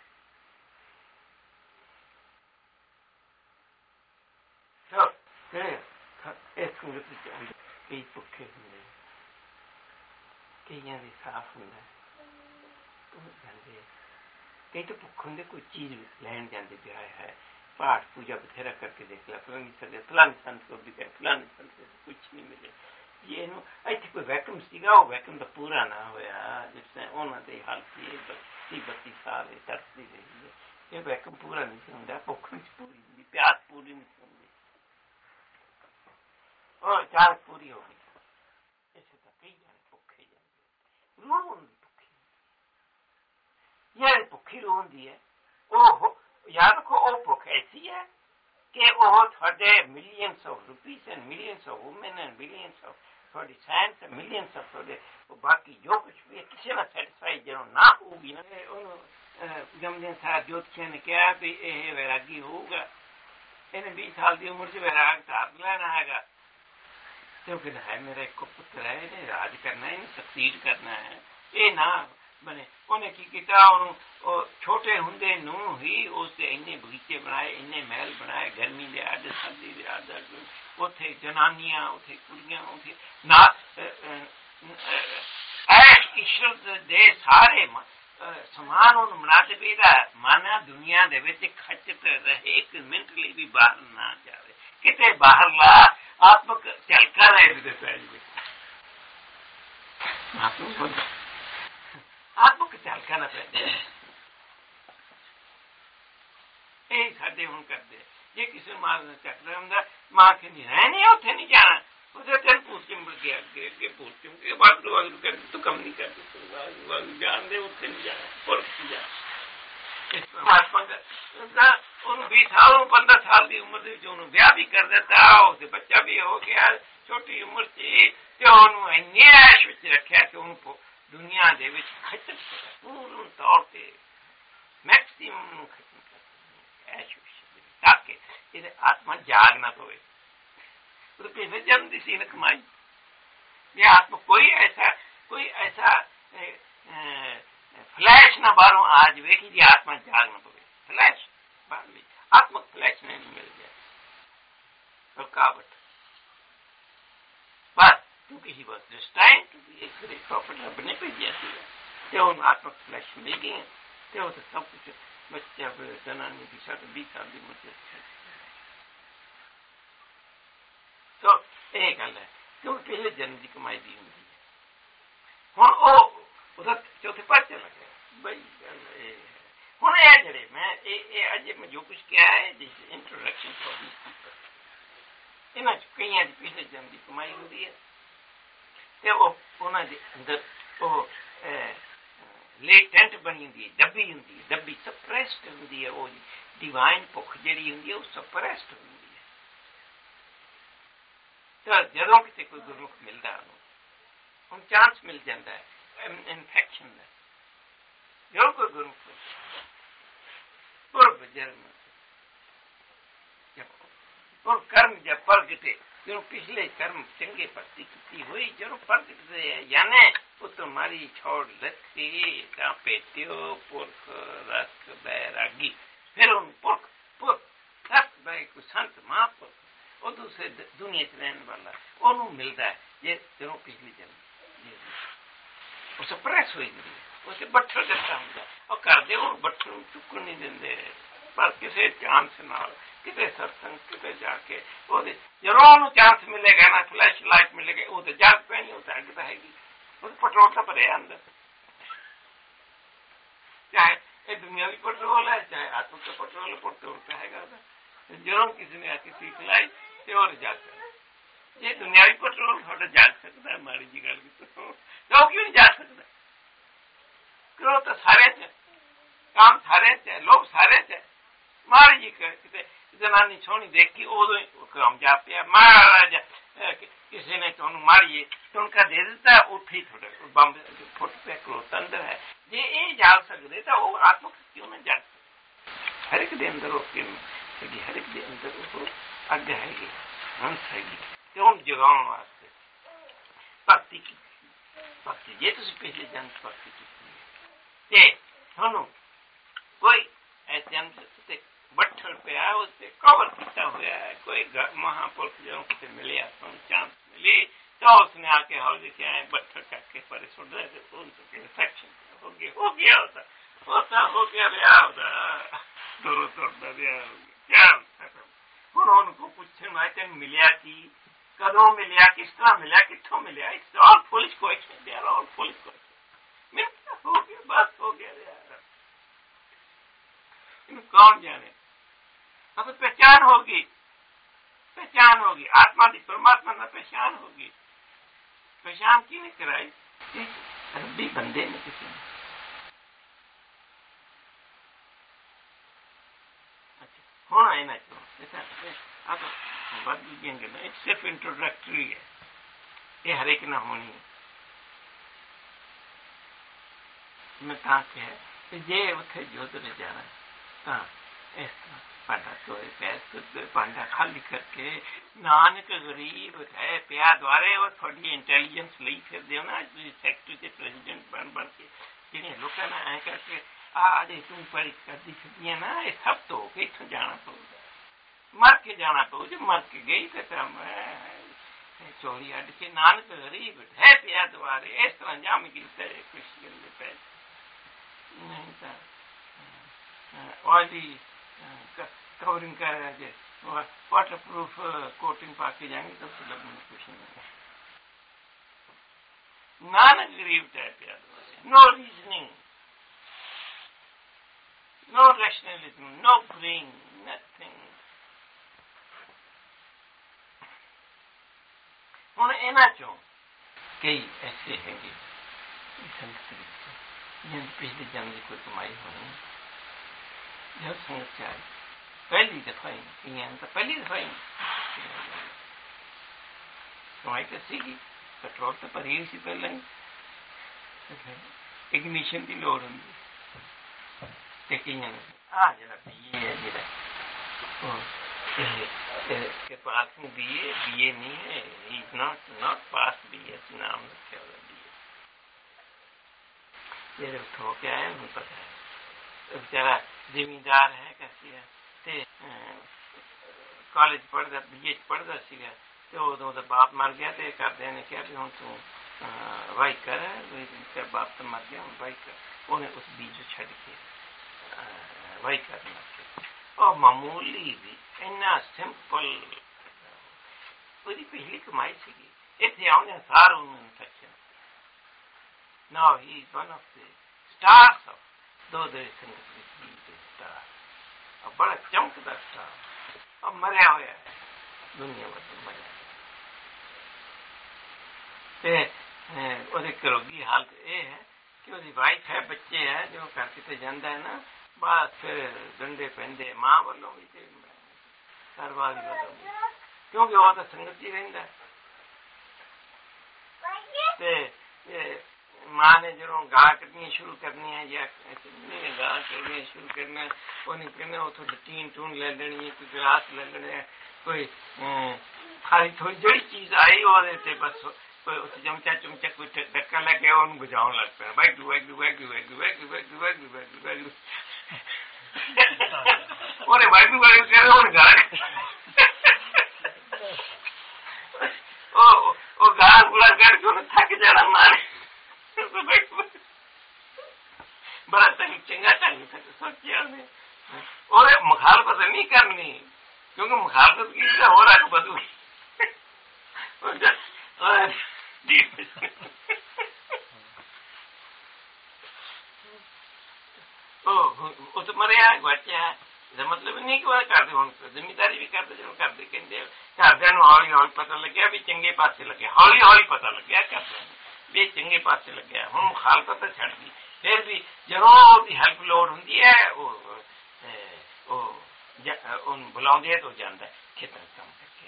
So, इस सूरत कई भुखे होंगे, कईयां दे साफ होंगे, कई तो भुख होंगे कोई चीज लैन जाते ब्याह है, पाठ पूजा बथेरा करके देख ला, फलानी सदे फलानी संत को भी गए, फलानी संत को कुछ नहीं मिले, ये नो इतने कोई वैक्यूम सीगा, वो वैक्यूम तो पूरा ना होया, जिसने उन्होंने हाल किए बत्ती बत्ती साल तरसती रही है, ये वैक्यूम पूरा नहीं होंगे, भुख नहीं पूरी होंगी, प्यास पूरी नहीं होंगी, और चार पूरी हो गई, ऐसे तो कई जाने भुखे जाने रोन भुखी, यह भुखी रोन दी है, ओह याद रखो वो भुख ऐसी है कि वो थोड़े millions of rupees and millions of women and millions of थोड़ी साइंस मिलियंस ऑफ थोड़े बाकी जो कुछ भी किसी ना सैटिस्फाई जो ना होगी ना जमदे सारा ज्योतिषिया ने कहा भी यह वैरागी होगा इन्हें बीस साल की उम्र से वैराग धार लेना हैगा क्योंकि है मेरा एक पुत्र है इन्हें राज करना है इन्हें सक्सीड करना है ये ना बने उन्हें की किया छोटे होंदे नू ही उससे इन्ने बगीचे बनाए इन्ने महल बनाए गर्मी दे अड सर्दी दे अड उथे जनानियां उथे कुड़ियां उथे ना ऐश ईश्वर दे सारे समान उन बनाते पेदा माना दुनिया दे विच खचत रहे एक मिनट लिए भी बाहर ना जावे किते बाहर ला आत्मक झलका रहे दे पैज आत्मक आत्मक झलका ना पैदा ये साडे हुण करदे जे किसी मां चक्कर हुंदा मां कहंदी है नहीं उत्थे नहीं जाना उसे तेन पूछ चिंबड़ के अगे अगे पूछ चिंबड़ वागू वागू कर तू कम नहीं कर वागू वागू जान दे उत्थे नहीं जाना और जा महात्मा का उन बीस साल पंद्रह साल की उम्र के उन्होंने ब्याह भी कर देता उसे बच्चा भी हो गया छोटी उम्र से उन्होंने इन्ने ऐश विच रखा कि उनको दुनिया दे विच खत्म पूर्ण तौर पर मैक्सिमम खत्म कर ऐश ताकि ये आत्मा जाग ना पवे तो कैसे जन्म दी सी न कमाई ये आत्मा कोई ऐसा कोई ऐसा फ्लैश ना बारों आज वे कि आत्मा जाग ना पवे फ्लैश बार आत्मक फ्लैश नहीं मिल गया रुकावट बस क्योंकि ही बस दिस टाइम टू बी एक ग्रेट प्रॉफिट बने पे जैसी है उन आत्मक फ्लैश मिल गए तो सब कुछ बच्चा जनानी भी साथ बीस साल की मुझे तो यह गल है क्योंकि पहले जन्म की कमाई दी होंगी हूँ चौथे पास चला गया बई गल हूँ यह जड़े मैं अज मैं जो कुछ किया है जिस इंट्रोडक्शन फॉर दिस पीपल इन्होंने कई पिछले जन्म की कमाई होती है तो उन्होंने अंदर वो लेटेंट बनी होंगी है डब्बी होंगी है डब्बी सप्रेस्ड होंगी है वो डिवाइन भुख जी होंगी है वो सप्रेस्ड होंगी है तो जदों किसी कोई गुरमुख मिलता उन चांस मिल जाता है इन्फेक्शन का जो कोई गुरमुख पूर्व जन्म और कर्म जब प्रगटे जो पिछले कर्म चंगे भक्ति की हुई जो प्रगटते यानी वो तुम्हारी छोड़ लथी पेट्यो पुरख रस बैरागी फिर उन पुरख पुरख रस बै को संत महापुरख और दूसरे दुनिया च रहने वाला ओनू मिलता है ये जो पिछली जन्म उसे प्रेस हुई उसे बट्ठर जैसा होंगे और कर दे बट्ठर चुकन नहीं देंगे पर किसी चांस नाल किते सत्संग किते जाके जरूर चांस मिलेगा ना फ्लैश लाइट मिलेगा वो तो जाग पैनी होता है कि हैगी वो पेट्रोल का भरे अंदर चाहे ये दुनियावी पेट्रोल है चाहे आत्मा का पेट्रोल पेट्रोल का हैगा जरूर किसी ने आके सीख लाई तो और जाग सकता ये दुनियावी पेट्रोल थोड़ा जाग सकता है माड़ी जी गल तो क्यों नहीं जाग सकता क्यों तो सारे च काम सारे च लोग सारे च मारी जी किते जनानी सोनी देखी उदो काम जा पिया महाराज किसी ने तो मारिए तो उनका दे देता उठ ही थोड़े बम फुट पे क्रोध अंदर है जे ये जाग सकते तो वो आत्मक क्यों ना जाग सकते हर एक दे अंदर होगी हर एक दे अंदर वो अग हैगी हंस हैगी क्यों जगाने वास्ते भक्ति की भक्ति जे तुम पिछले जन्म भक्ति की थोनू कोई ऐसे जन्म बट्ठर पे आया उससे कवर किया हुआ है कोई महापुरुष जो किसी मिले चांस मिली तो उसने आके हॉल लिखे आए बट्ठर करके परे सुन रहे थे तो उनके इन्फेक्शन हो गया हो गया होता होता हो गया ब्याह होता दोनों तोड़ता ब्याह हो गया क्या और उनको पूछे मैं तेन मिलिया की कदों मिलिया किस तरह मिलिया कितों मिलिया it's all foolish question they are all foolish question मिलता हो गया बस हो गया यार इन कौन जाने अब पहचान होगी पहचान होगी आत्मा की परमात्मा में पहचान होगी पहचान की नहीं कराई रब्बी बंदे ने किसी ने अच्छा होना है ना क्यों ऐसा आप बदल देंगे ना सिर्फ इंट्रोडक्टरी है ये हर एक ना होनी मैं कहा कि जे उथे जोधर जाना ता इस तरह पांडा धोए पैसे पांडा खाली करके नानक गरीब है प्या द्वारे और थोड़ी इंटेलिजेंस ली फिर दो ना सेक्रेटरी के प्रेसिडेंट बन बन के जिन्हें लोग ना ऐ करके आज तुम पढ़ी करती फिरती ना ये सब तो के इथों जाना पड़ेगा मर के जाना पड़ेगा जो मर के गई तो चोरी अड के नानक गरीब है प्या द्वारे इस तरह जाम गिरते खुशी करते पैसे नहीं था ऑयली कवरिंग कर रहे थे वाटर प्रूफ कोटिंग पाके जाएंगे तो सुलभ में कुछ नहीं नानक गरीब टाइप याद no reasoning no rationalism no brain nothing ਹੁਣ ਇਹਨਾਂ ਚੋਂ कई ऐसे हैं जिन पिछले जन्म की कोई कमाई होनी जब संगत से आई पहली दफा ही तो पहली दफा ही कमाई तो सीगी पेट्रोल तो भरी हुई सी पहले ही इग्निशन की लोड़ होंगी आ जरा बीए है जरा के पास में बीए बीए नहीं है is not not pass BA नाम रखे वाला बीए ये जब ठो के आए मुझे पता है बेचारा जिम्मेदार है कैसी है ते कॉलेज पढ़ता बीए पढ़ता सीगा तो उदों तो बाप मर गया तो करदे ने कहा भी हुण तू वाई कर तेरा बाप तो मर गया हुण वाई कर उन्हें उस बीज छड़ के वाई कर मर के और मामूली भी इन्ना सिंपल पूरी पिछली कमाई सीगी इतने आने सार उन्होंने सच्चे now he is one of the stars of दो दो संगत स्टार और बड़ा चमकदा स्टार और मरिया हुआ है दुनिया में तो मरिया ते करोगी हालत ये है कि उसकी वाइफ है बच्चे है जो घर किते जाता है ना बस फिर डंडे पेंदे मां वालों भी घर वाली वालों भी क्योंकि वो तो संगत ही रहिंदा ते मां ने जो गाह कटनी शुरू करनी है या गाह करनी शुरू करना उन्हें कहना उतो टीन टून ले लेनी है कोई गिलास ले लेने कोई खाली थोड़ी जड़ी चीज आई और बस कोई उस चमचा चमचा कोई धक्का लगे उन बुझाने लगता है भाई दुआ दुआ दुआ दुआ दुआ दुआ दुआ दुआ दुआ ओरे भाई दुआ कह रहे हो गाह ओ ओ गाह बुला करके उन्हें थक जाना मारे बड़ा तंग चंगा तंग था सोचिया और मुखालफत नहीं करनी क्योंकि मुखालफत की हो रहा है बदू ओ तो मरे बच्चा मतलब नहीं कि करते हूँ जिम्मेदारी भी करते जो करते कहते घरदिਆਂ ਨੂੰ हौली हौली पता लग्या भी चंगे पासे लगे हौली हौली पता लग्या करते भी चंगे पासे लग्या हूँ मुखालफत तो छड़ दी फिर भी जरूर हेल्प लोड़ होंगी है वो बुलाते तो जाता है खेतों काम करके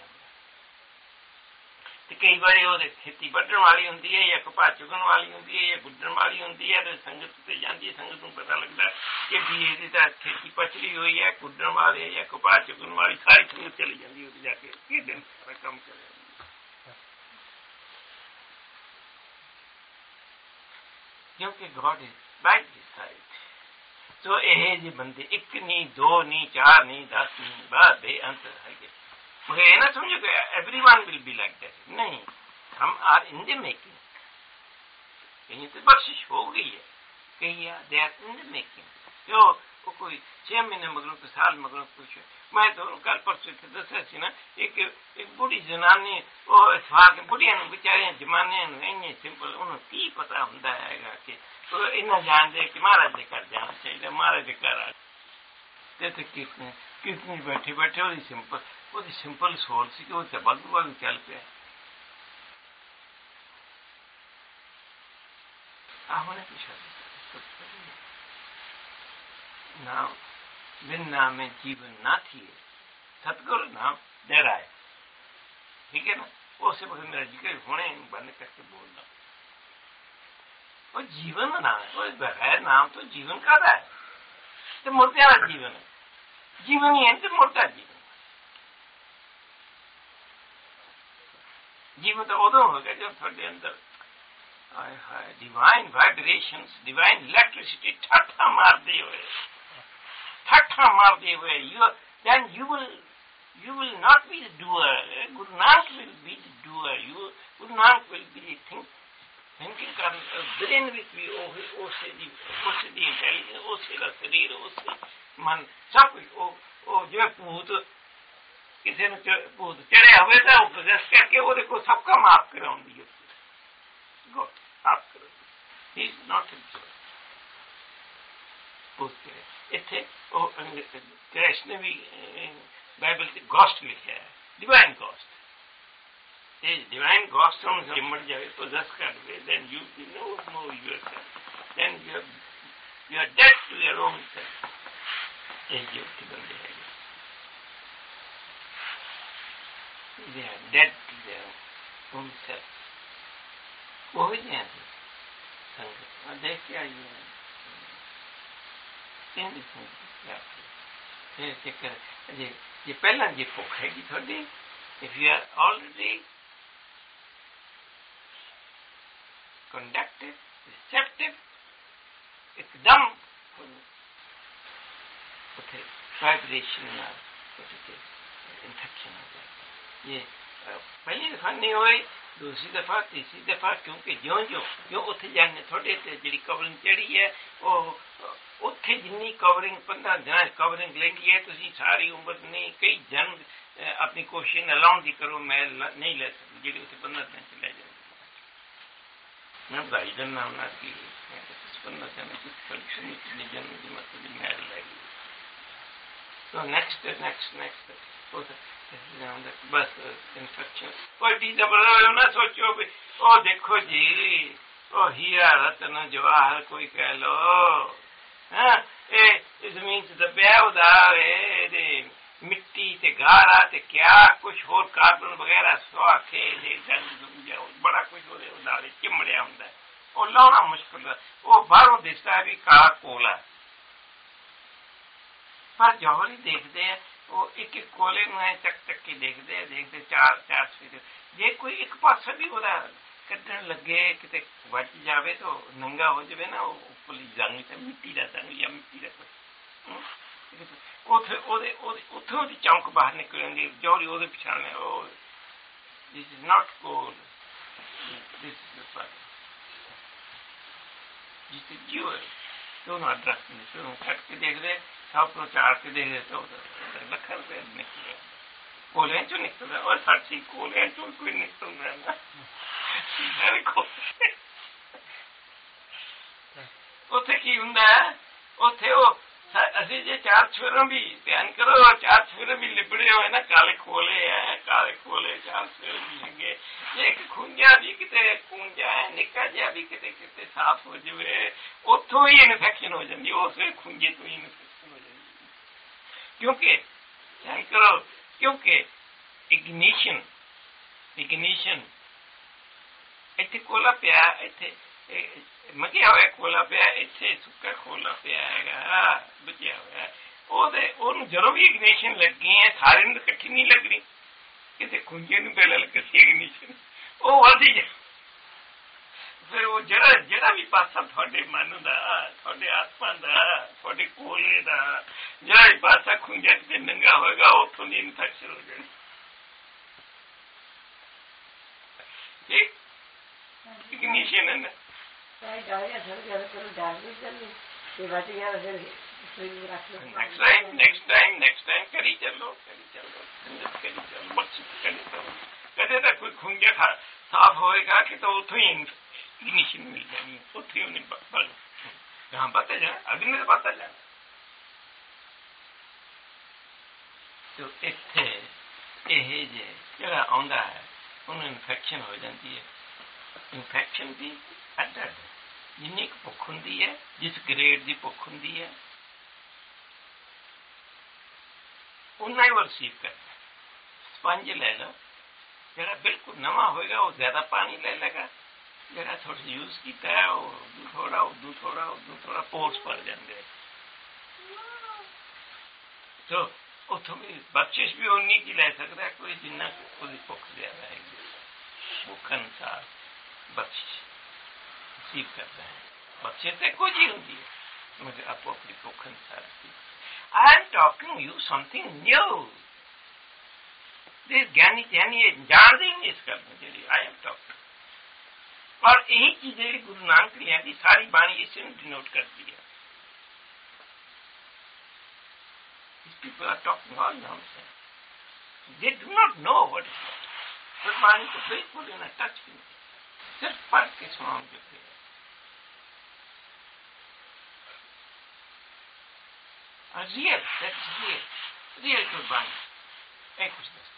कई बार खेती बढ़न वाली होंगी है या कपा चुगन वाली होंगी है या गुड्डन वाली होंगी है तो संगत से जाती है संगत को पता लगता है कि भी तरह खेती पचड़ी हुई है गुड्डन वाली या कपा चुगन वाली सारी संगत चली जाती है जाके दिन सारा काम कर क्योंकि God is by his side तो यह जी बंदे एक नहीं दो नहीं चार नहीं दस नहीं बात बेअंत है मुझे ये ना समझो कि everyone will be like that नहीं हम आर इन द मेकिंग कहीं तो बख्शिश हो गई है कहीं they are in the making जो वो कोई छह महीने मगरों तो साल मगरों कुछ मैं तो कल परसों से दस सी ना एक एक बुढ़ी जनानी वो स्वाग बुढ़िया बेचारिया जमाने इन्ने सिंपल उन्होंने की पता होंगे है कि इन्ना जान दे कि महाराज के घर जाना चाहिए महाराज के घर आ कितने कितनी बैठे बैठे वो सिंपल वो सिंपल सोच सी कि वो बदू बदू चल पे होने नाम बिन नाम में जीवन ना थी सतगुरु नाम डराए ठीक है ना वो उस वक्त मेरा जिक्र होने बंद करके बोलना। वो जीवन नाम है, वो बगैर नाम तो जीवन का है, तो मुर्दे वाला जीवन है, जीवन ही है तो मुर्दा जीवन। जीवन तो उदो होगा जब थोड़े अंदर high high divine vibrations, divine electricity ठट्ठा मारते हुए ठट्ठा मारते हुए you then you will you will not be the doer. Guru Nanak will be the doer. You Guru Nanak will be the think, thinking ਕਰਨ brain ਵਿੱਚ ਵੀ ਉਹ ਉਸੇ ਦੀ ਉਸੇ ਦੀ ਇੰਟੈਲੀਜੈਂਸ, ਉਸੇ ਦਾ ਸਰੀਰ, ਉਸੇ ਮਨ ਸਭ ਉਹ ਉਹ ਜਿਵੇਂ ਭੂਤ ਕਿਸੇ ਨੂੰ ਭੂਤ ਚੜਿਆ ਹੋਵੇ ਤਾਂ ਉਹ ਪ੍ਰੋਜੈਸ ਕਰਕੇ ਉਹਦੇ ਕੋਲ ਸਭ ਕੰਮ ਆਪ ਕਰਾਉਂਦੀ ਹੈ। ਗੋ ਆਪ ਕਰੋ। He is not himself. ਭੂਤ ਇੱਥੇ ਉਹ ਕ੍ਰਿਸ਼ਨ ਵੀ बाइबल से गॉस्ट लिखा है, डिवाइन गॉस्ट। ये डिवाइन गॉस्ट हम चिमट जाए तो दस कर दे, then you know know yourself, then you are you are dead to your own self. ये जो बंदे हैं they are dead to their own self. वो ही नहीं संगत और देख के आइए संगत चक्कर जी ये पहला जी भुख हैगी थोड़ी। If you are already conductive receptive एकदम उठे वाइब्रेशन इन्फेक्शन हो जाए। ये पहली दफा नहीं हुई, दूसरी दफा तीसरी दफा क्योंकि ज्यों ज्यों ज्यों उठे जाने थोड़े ते जी कवरिंग चढ़ी है वो ਉੱਥੇ ਜਿੰਨੀ ਕਵਰਿੰਗ ਪੰਦਰਾਂ ਦਿਨਾਂ ਕਵਰਿੰਗ ਲੈਂਦੀ ਹੈ ਤੁਸੀਂ ਸਾਰੀ ਉਮਰ ਨਹੀਂ ਕਈ ਜਨਮ ਆਪਣੀ ਕੋਸ਼ਿਸ਼ ਨਾਲ ਲਾਉਣ ਦੀ ਕਰੋ, ਮੈਂ ਨਹੀਂ ਲੈ ਸਕਦੀ ਜਿਹੜੀ ਉੱਥੇ ਪੰਦਰਾਂ ਦਿਨ ਚ ਲੈ ਜਾਂਦੀ। ਮੈਂ ਵਧਾਈ ਦਿੰਦਾ ਉਹਨਾਂ ਕੀ ਪੰਦਰਾਂ ਦਿਨ ਕਿੰਨੇ ਜਨਮ ਦੀ ਮਤਲਬ ਮੈਂ ਲੈ ਗਈ। ਸੋ ਨੈਕਸਟ ਨੈਕਸਟ ਨੈਕਸਟ ਬਸ ਇਨਫੈਕਸ਼ਨ ਕੋਈ ਚੀਜ਼ ਬੜਾ ਨਾ ਸੋਚੋ ਵੀ ਉਹ ਦੇਖੋ ਜੀ ਉਹ ਹੀਰਾ ਰਤਨ ਜਵਾਹਰ ਕੋਈ ਕਹਿ ਲੋ ਇਹ ਜ਼ਮੀਨ ਚ ਦੱਬਿਆ ਉਹਦਾ ਇਹਦੇ ਮਿੱਟੀ ਤੇ ਗਾਰਾ ਤੇ ਕਿਆ ਕੁਛ ਹੋਰ ਕਾਰਬਨ ਵਗੈਰਾ ਸੁਆ ਕੇ ਬੜਾ ਕੁਛ ਉਹਦੇ ਨਾਲ ਚਿਮੜਿਆ ਹੁੰਦਾ, ਉਹ ਲਾਉਣਾ ਮੁਸ਼ਕਿਲ ਹੈ। ਉਹ ਬਾਹਰੋਂ ਦਿਸਦਾ ਹੈ ਵੀ ਕਾਲਾ ਕੋਲਾ, ਪਰ ਜੌਹਰੀ ਦੇਖਦੇ ਆ ਉਹ ਇੱਕ ਇੱਕ ਕੋਲੇ ਨੂੰ ਐ ਚੱਕ ਚੱਕ ਕੇ ਦੇਖਦੇ ਆ ਦੇਖਦੇ ਚਾਰ ਚਾਰ ਸਵੇਰੇ ਜੇ ਕੋਈ ਇੱਕ ਪਾਸਾ ਵੀ ਉਹਦਾ ਕੱਢਣ ਲੱਗੇ ਕਿਤੇ ਵੱਜ ਜਾਵੇ ਤਾਂ ਨੰਗਾ ਹੋ ਜਾਵੇ ਨਾ ਉਹ ਉੱਪਰਲੀ ਜੰਗ ਤੇ ਮਿੱਟੀ ਦਾ ਜੰਗ ਜਾਂ ਮਿੱਟੀ ਦਾ ਕੁਛ ਉੱਥੇ ਉਹਦੇ ਉਹਦੇ ਉੱਥੋਂ ਦੀ ਚੌਂਕ ਬਾਹਰ ਨਿਕਲ ਜਾਂਦੀ ਜੌਹਰੀ ਉਹਦੇ ਪਛਾਣਿਆ ਉਹ ਦਿਸ ਇਜ਼ ਨਾਟ ਕੋਲ ਦਿਸ ਇਜ਼ ਦ ਜਿਸ ਜੀਵ ਦੋਨੋਂ ਅਡਰੈਸ ਨੇ ਦੋਨੋਂ ਕੱਟ ਕੇ ਦੇਖਦੇ ਸਭ ਨੂੰ ਚਾਰ ਕੇ ਦੇਖਦੇ ਤਾਂ ਲੱਖਾਂ ਰੁਪਏ ਨਿਕਲਿਆ ਕੋਲਿਆਂ ਚੋਂ ਨਿਕਲਦਾ ਔਰ ਸਾਡੀ ਕੋਲਿਆਂ ਚੋਂ ਕੋਈ ਨਿਕਲਦਾ ਨਾ ਉੱਥੇ ਕੀ ਹੁੰਦਾ ਉੱਥੇ ਉਹ ਅਸੀਂ ਜੇ ਚਾਰ ਸਵੇਰਾਂ ਵੀ ਧਿਆਨ ਕਰੋ ਚਾਰ ਸਵੇਰੇ ਵੀ ਲਿਬੜੇ ਹੋਏ ਨਾ ਕਾਲੇ ਖੋਲੇ ਹੈ ਕਾਲੇ ਖੋਲੇ ਚਾਰ ਸਵੇਰੇ ਵੀ ਹੈਗੇ ਜੇ ਇੱਕ ਖੁੰਝਾ ਵੀ ਕਿਤੇ ਖੁੰਝਾ ਹੈ ਨਿੱਕਾ ਜਿਹਾ ਵੀ ਕਿਤੇ ਕਿਤੇ ਸਾਫ਼ ਹੋ ਜਾਵੇ ਉੱਥੋਂ ਹੀ ਇਨਫੈਕਸ਼ਨ ਹੋ ਜਾਂਦੀ ਉਸੇ ਖੁੰਝੇ ਤੋਂ ਹੀ ਇਨਫੈਕਸ਼ਨ ਹੋ ਜਾਂਦੀ ਕਿਉਂਕਿ ਧਿਆਨ ਕਰੋ ਕਿਉਂਕਿ ਇਗਨੀਸ਼ਨ ਇਗਨੀਸ਼ਨ ਇੱਥੇ ਕੋਲਾ ਪਿਆ ਇੱਥੇ ਮਗਿਆ ਹੋਇਆ ਕੋਲਾ ਪਿਆ ਇੱਥੇ ਸੁੱਕਾ ਕੋਲਾ ਪਿਆ ਹੈਗਾ ਬਚਿਆ ਹੋਇਆ ਉਹਦੇ ਉਹਨੂੰ ਜਦੋਂ ਵੀ ਇਗਨੀਸ਼ਨ ਲੱਗੀ ਹੈ ਸਾਰੇ ਨੂੰ ਇਕੱਠੀ ਨਹੀਂ ਲੱਗਣੀ ਕਿਸੇ ਖੁੰਝੇ ਨੂੰ ਪਹਿਲਾਂ ਲੱਗੀ ਇਗਨੀਸ਼ਨ ਉਹ ਵਧੀ ਜਾ ਫਿਰ ਉਹ ਜਿਹੜਾ ਜਿਹੜਾ ਵੀ ਪਾਸਾ ਤੁਹਾਡੇ ਮਨ ਦਾ ਤੁਹਾਡੇ ਆਤਮਾ ਦਾ ਤੁਹਾਡੇ ਕੋਲੇ ਦਾ ਜਿਹੜਾ ਵੀ ਪਾਸਾ ਖੁੰਝਾ ਤੇ ਨੰਗਾ ਹੋਏਗਾ ਉੱਥੋਂ ਦੀ ਇਨਫੈਕਸ਼ਨ ਹੋ ਜਾਣੀ ਠੀਕ ignition है ना next time next time next time करी चलो करी चलो करी चलो बच्चे करी चलो कदे तक कोई खुंजा खा साफ होएगा कि तो उठो ही ignition मिल जानी उठो ही उन्हें बल यहाँ पता जाए अभी मेरे पता जाए तो इत्थे ਇਹ ਜੇ ਜਿਹੜਾ ਆਉਂਦਾ ਹੈ ਉਹਨੂੰ ਇਨਫੈਕਸ਼ਨ ਹੋ ਜਾਂਦੀ ਹੈ ਇਨਫੈਕਸ਼ਨ ਦੀ ਅੱਡ ਅੱਡ ਜਿੰਨੀ ਕੁ ਭੁੱਖ ਹੁੰਦੀ ਹੈ ਜਿਸ ਗ੍ਰੇਡ ਦੀ ਭੁੱਖ ਹੁੰਦੀ ਹੈ ਉਨਾ ਹੀ ਵਰਸੀਵ ਕਰਦਾ ਸਪੰਜ ਲੈ ਲਓ ਜਿਹੜਾ ਬਿਲਕੁਲ ਨਵਾਂ ਹੋਏਗਾ ਉਹ ਜ਼ਿਆਦਾ ਪਾਣੀ ਲੈ ਲੇਗਾ, ਜਿਹੜਾ ਥੋੜਾ ਯੂਜ਼ ਕੀਤਾ ਹੈ ਉਹ ਥੋੜਾ ਉਦੋਂ ਥੋੜਾ ਉਦੋਂ ਥੋੜਾ ਪੋਰਸ ਭਰ ਜਾਂਦੇ। ਤੋ ਉੱਥੋਂ ਵੀ ਬਖਸ਼ਿਸ਼ ਵੀ ਉਨੀ ਕੀ ਲੈ ਸਕਦਾ ਕੋਈ ਜਿੰਨਾ ਉਹਦੀ ਭੁੱਖ ਜ਼ਿਆਦਾ ਹੈਗੀ, ਭੁੱਖ ਅਨੁਸਾਰ ਬਖਸ਼ਿਸ਼ ਰਿਸੀਵ ਕਰਦਾ ਹੈ। ਬਖਸ਼ਿਸ਼ ਤੇ ਕੁਝ ਹੀ ਹੁੰਦੀ ਹੈ ਮਗਰ ਆਪੋ ਆਪਣੀ ਭੁੱਖ ਅਨੁਸਾਰ। I am talking you something new. this ਗਿਆਨੀ ਗਿਆਨੀ ਜਾਣਦੇ ਹੀ ਨਹੀਂ ਇਸ ਗੱਲ ਨੂੰ ਜਿਹੜੀ I am talking। ਔਰ ਇਹੀ ਚੀਜ਼ ਜਿਹੜੀ ਗੁਰੂ ਨਾਨਕ ਲਿਆ ਦੀ ਸਾਰੀ ਬਾਣੀ ਇਸੇ ਨੂੰ ਡਿਨੋਟ ਕਰਦੀ ਹੈ। These people are talking all nonsense. They do not know what is what. ਪਰ ਬਾਣੀ ਤੋਂ ਬਿਲਕੁਲ ਇਹਨਾਂ ਟੱਚ ਵੀ ਨਹੀਂ, ਸਿਰਫ ਪੜ੍ਹ ਕੇ ਸੁਣਾਉਣ ਦੇ ਪਏ। Real that is real, real Gurbani ਇਹ ਕੁਛ ਦੱਸਦੀ।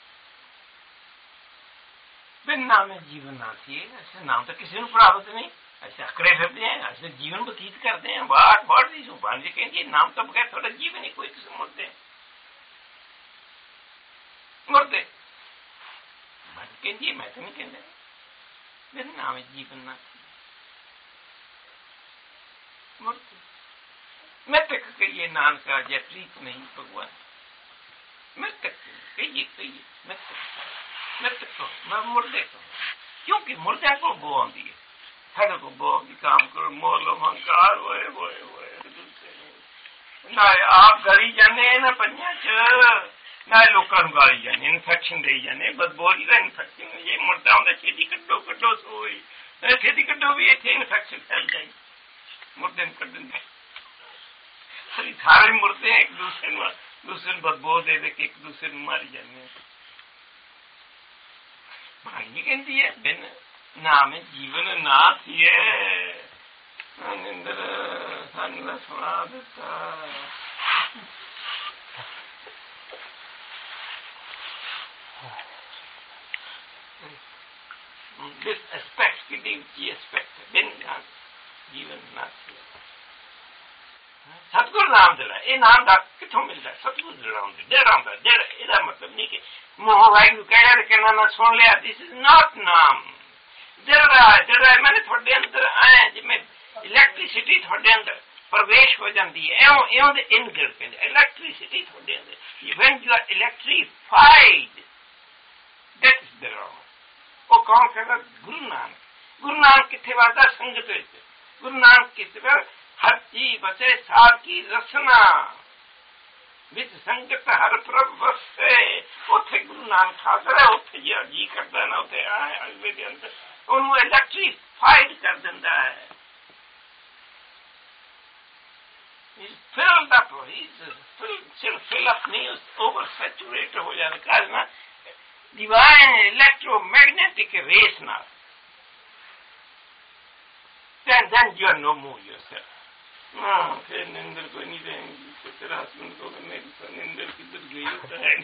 ਬਿਨ ਨਾਮੇ ਜੀਵਨ ਨਾ ਥੀਏ, ऐसे नाम तो किसी ਨੂੰ ਪ੍ਰਾਪਤ ਨਹੀਂ, ऐसे अकड़े फिरते हैं, ऐसे जीवन व्यतीत करते हैं। बार बार दी जुबान जी कहेंगे नाम तो बगैर थोड़ा जीवन ही कोई किसी मुर्दे मुर्दे मन कहेंगे, मैं तो नहीं कहते बिन नामे जीवन ना थी मुर्दे। मैं तक कहिए नानका जय प्रीत नहीं भगवान, मैं तक कहिए कहिए मैं तक मैं तक कहो मैं मुर्दे कहो, क्योंकि मुर्दे को बो आती है ਸਾਡੇ ਕੋਲ ਬਹੁਤ ਵੀ ਕੰਮ ਕਰੋ, ਮੋਲ ਹੰਕਾਰ ਹੋਏ ਹੋਏ ਹੋਏ ਨਾ ਆਪ ਗਲੀ ਜਾਂਦੇ ਨਾ ਪੰਜਾਂ ਚ, ਨਾ ਲੋਕਾਂ ਨੂੰ ਗਾਲੀ ਜਾਂਦੇ, ਇਨਫੈਕਸ਼ਨ ਦੇਈ ਜਾਂਦੇ, ਬਦਬੋਰੀ ਦਾ ਇਨਫੈਕਸ਼ਨ। ਇਹ ਮੁਰਦਾ ਹੁੰਦਾ ਛੇਤੀ ਕੱਢੋ ਕੱਢੋ ਸੋਈ ਛੇਤੀ ਕੱਢੋ ਵੀ ਇੱਥੇ ਇਨਫੈਕਸ਼ਨ ਫੈਲ ਜਾਏ, ਮੁਰਦੇ ਨੂੰ ਕੱਢਣ ਦੇ ਸਾਰੇ ਮੁਰਦੇ ਇੱਕ ਦੂਸਰੇ ਨੂੰ ਦੂਸਰੇ ਨੂੰ ਬਦਬੋ ਦੇ ਦੇ ਕੇ ਇੱਕ ਦੂਸਰੇ ਨੂੰ ਮਾਰੀ ਜਾਂਦੇ। ਬਾਣੀ ਕਹਿੰਦੀ ਹੈ ਬਿਨ ਨਾਮ ਜੀਵਨ ਨਾ ਥੀਏ। ਨਿੰਦਰ ਸਾਨੂੰ ਸੁਣਾ ਦਿੱਤਾ। This aspect, ਕਿਹਦੀ ਉੱਚੀ ਐਸਪੈਕਟ ਬਿਨ ਜੀਵਨ ਨਾ ਥੀਏ। ਸਤਿਗੁਰ ਨਾਮ ਜਿਹੜਾ ਇਹ ਨਾਮ ਦਾ ਕਿੱਥੋਂ ਮਿਲਦਾ? ਸਤਿਗੁਰ ਜਿਹੜਾ ਹੁੰਦਾ ਜਿਹੜਾ ਹੁੰਦਾ ਜਿਹੜਾ, ਇਹਦਾ ਮਤਲਬ ਨਹੀਂ ਕਿ ਮੂੰਹ ਵਾਹਿਗੁਰੂ ਕਹਿ ਰਿਹਾ ਕਹਿੰਦਾ ਮੈਂ ਸੁਣ ਲਿਆ। ਦਿਸ ਇਜ਼ ਨਾਟ ਨਾਮ। ਜਿਹੜਾ ਜਿਹੜਾ ਮੈਨੇ ਤੁਹਾਡੇ ਅੰਦਰ ਆਇਆ ਜਿਵੇਂ ਇਲੈਕਟ੍ਰੀਸਿਟੀ ਤੁਹਾਡੇ ਅੰਦਰ ਪ੍ਰਵੇਸ਼ ਹੋ ਜਾਂਦੀ ਹੈ, ਇਉਂ ਇਉਂ ਦੇ ਇਨਗਰ ਕਹਿੰਦੇ ਇਲੈਕਟ੍ਰੀਸਿਟੀ ਤੁਹਾਡੇ ਅੰਦਰ। When you are electrified that is the ਨਾਮ। ਉਹ ਕੌਣ ਕਹਿੰਦਾ? ਗੁਰੂ ਨਾਨਕ। ਗੁਰੂ ਨਾਨਕ ਕਿੱਥੇ ਵਸਦਾ? ਸੰਗਤ ਵਿੱਚ। ਗੁਰੂ ਨਾਨਕ ਕਿੱਥੇ ਹਰ ਚੀਜ਼ ਬਸੇ ਸਾਰ ਕੀ ਰਸਨਾ ਵਿੱਚ ਸੰਗਤ ਹਰ ਪ੍ਰਭ ਵਸੇ। ਉੱਥੇ ਗੁਰੂ ਨਾਨਕ ਹਾਜ਼ਰ ਹੈ, ਉੱਥੇ ਜਿਹੜਾ ਜੀ ਕਰਦਾ ਨਾ ਉੱਥੇ ਆਏ ਅਗਲੇ ਦੇ ਅੰਦਰ ਉਹਨੂੰ ਇਲੈਕਟ੍ਰੀਫਾਈਡ ਕਰ ਦਿੰਦਾ ਹੈ। ਫਿਲਡ ਅਪ ਸਿਰਫ ਫਿਲ ਅਪ ਨਹੀਂ, ਓਵਰ ਸੈਚੂਰੇਟ ਹੋ ਜਾਣਾ ਕਾਰਨ ਡਿਵਾਈਨ ਇਲੈਕਟ੍ਰੋਮੈਗਨੈਟਿਕ ਰੇਸ ਨਾਲ। then then you are no more yourself. हाँ फिर निंदर कोई नहीं रहेंगी। तो तेरा हस्बैंड को मेरी तो निंदर किधर गई होता है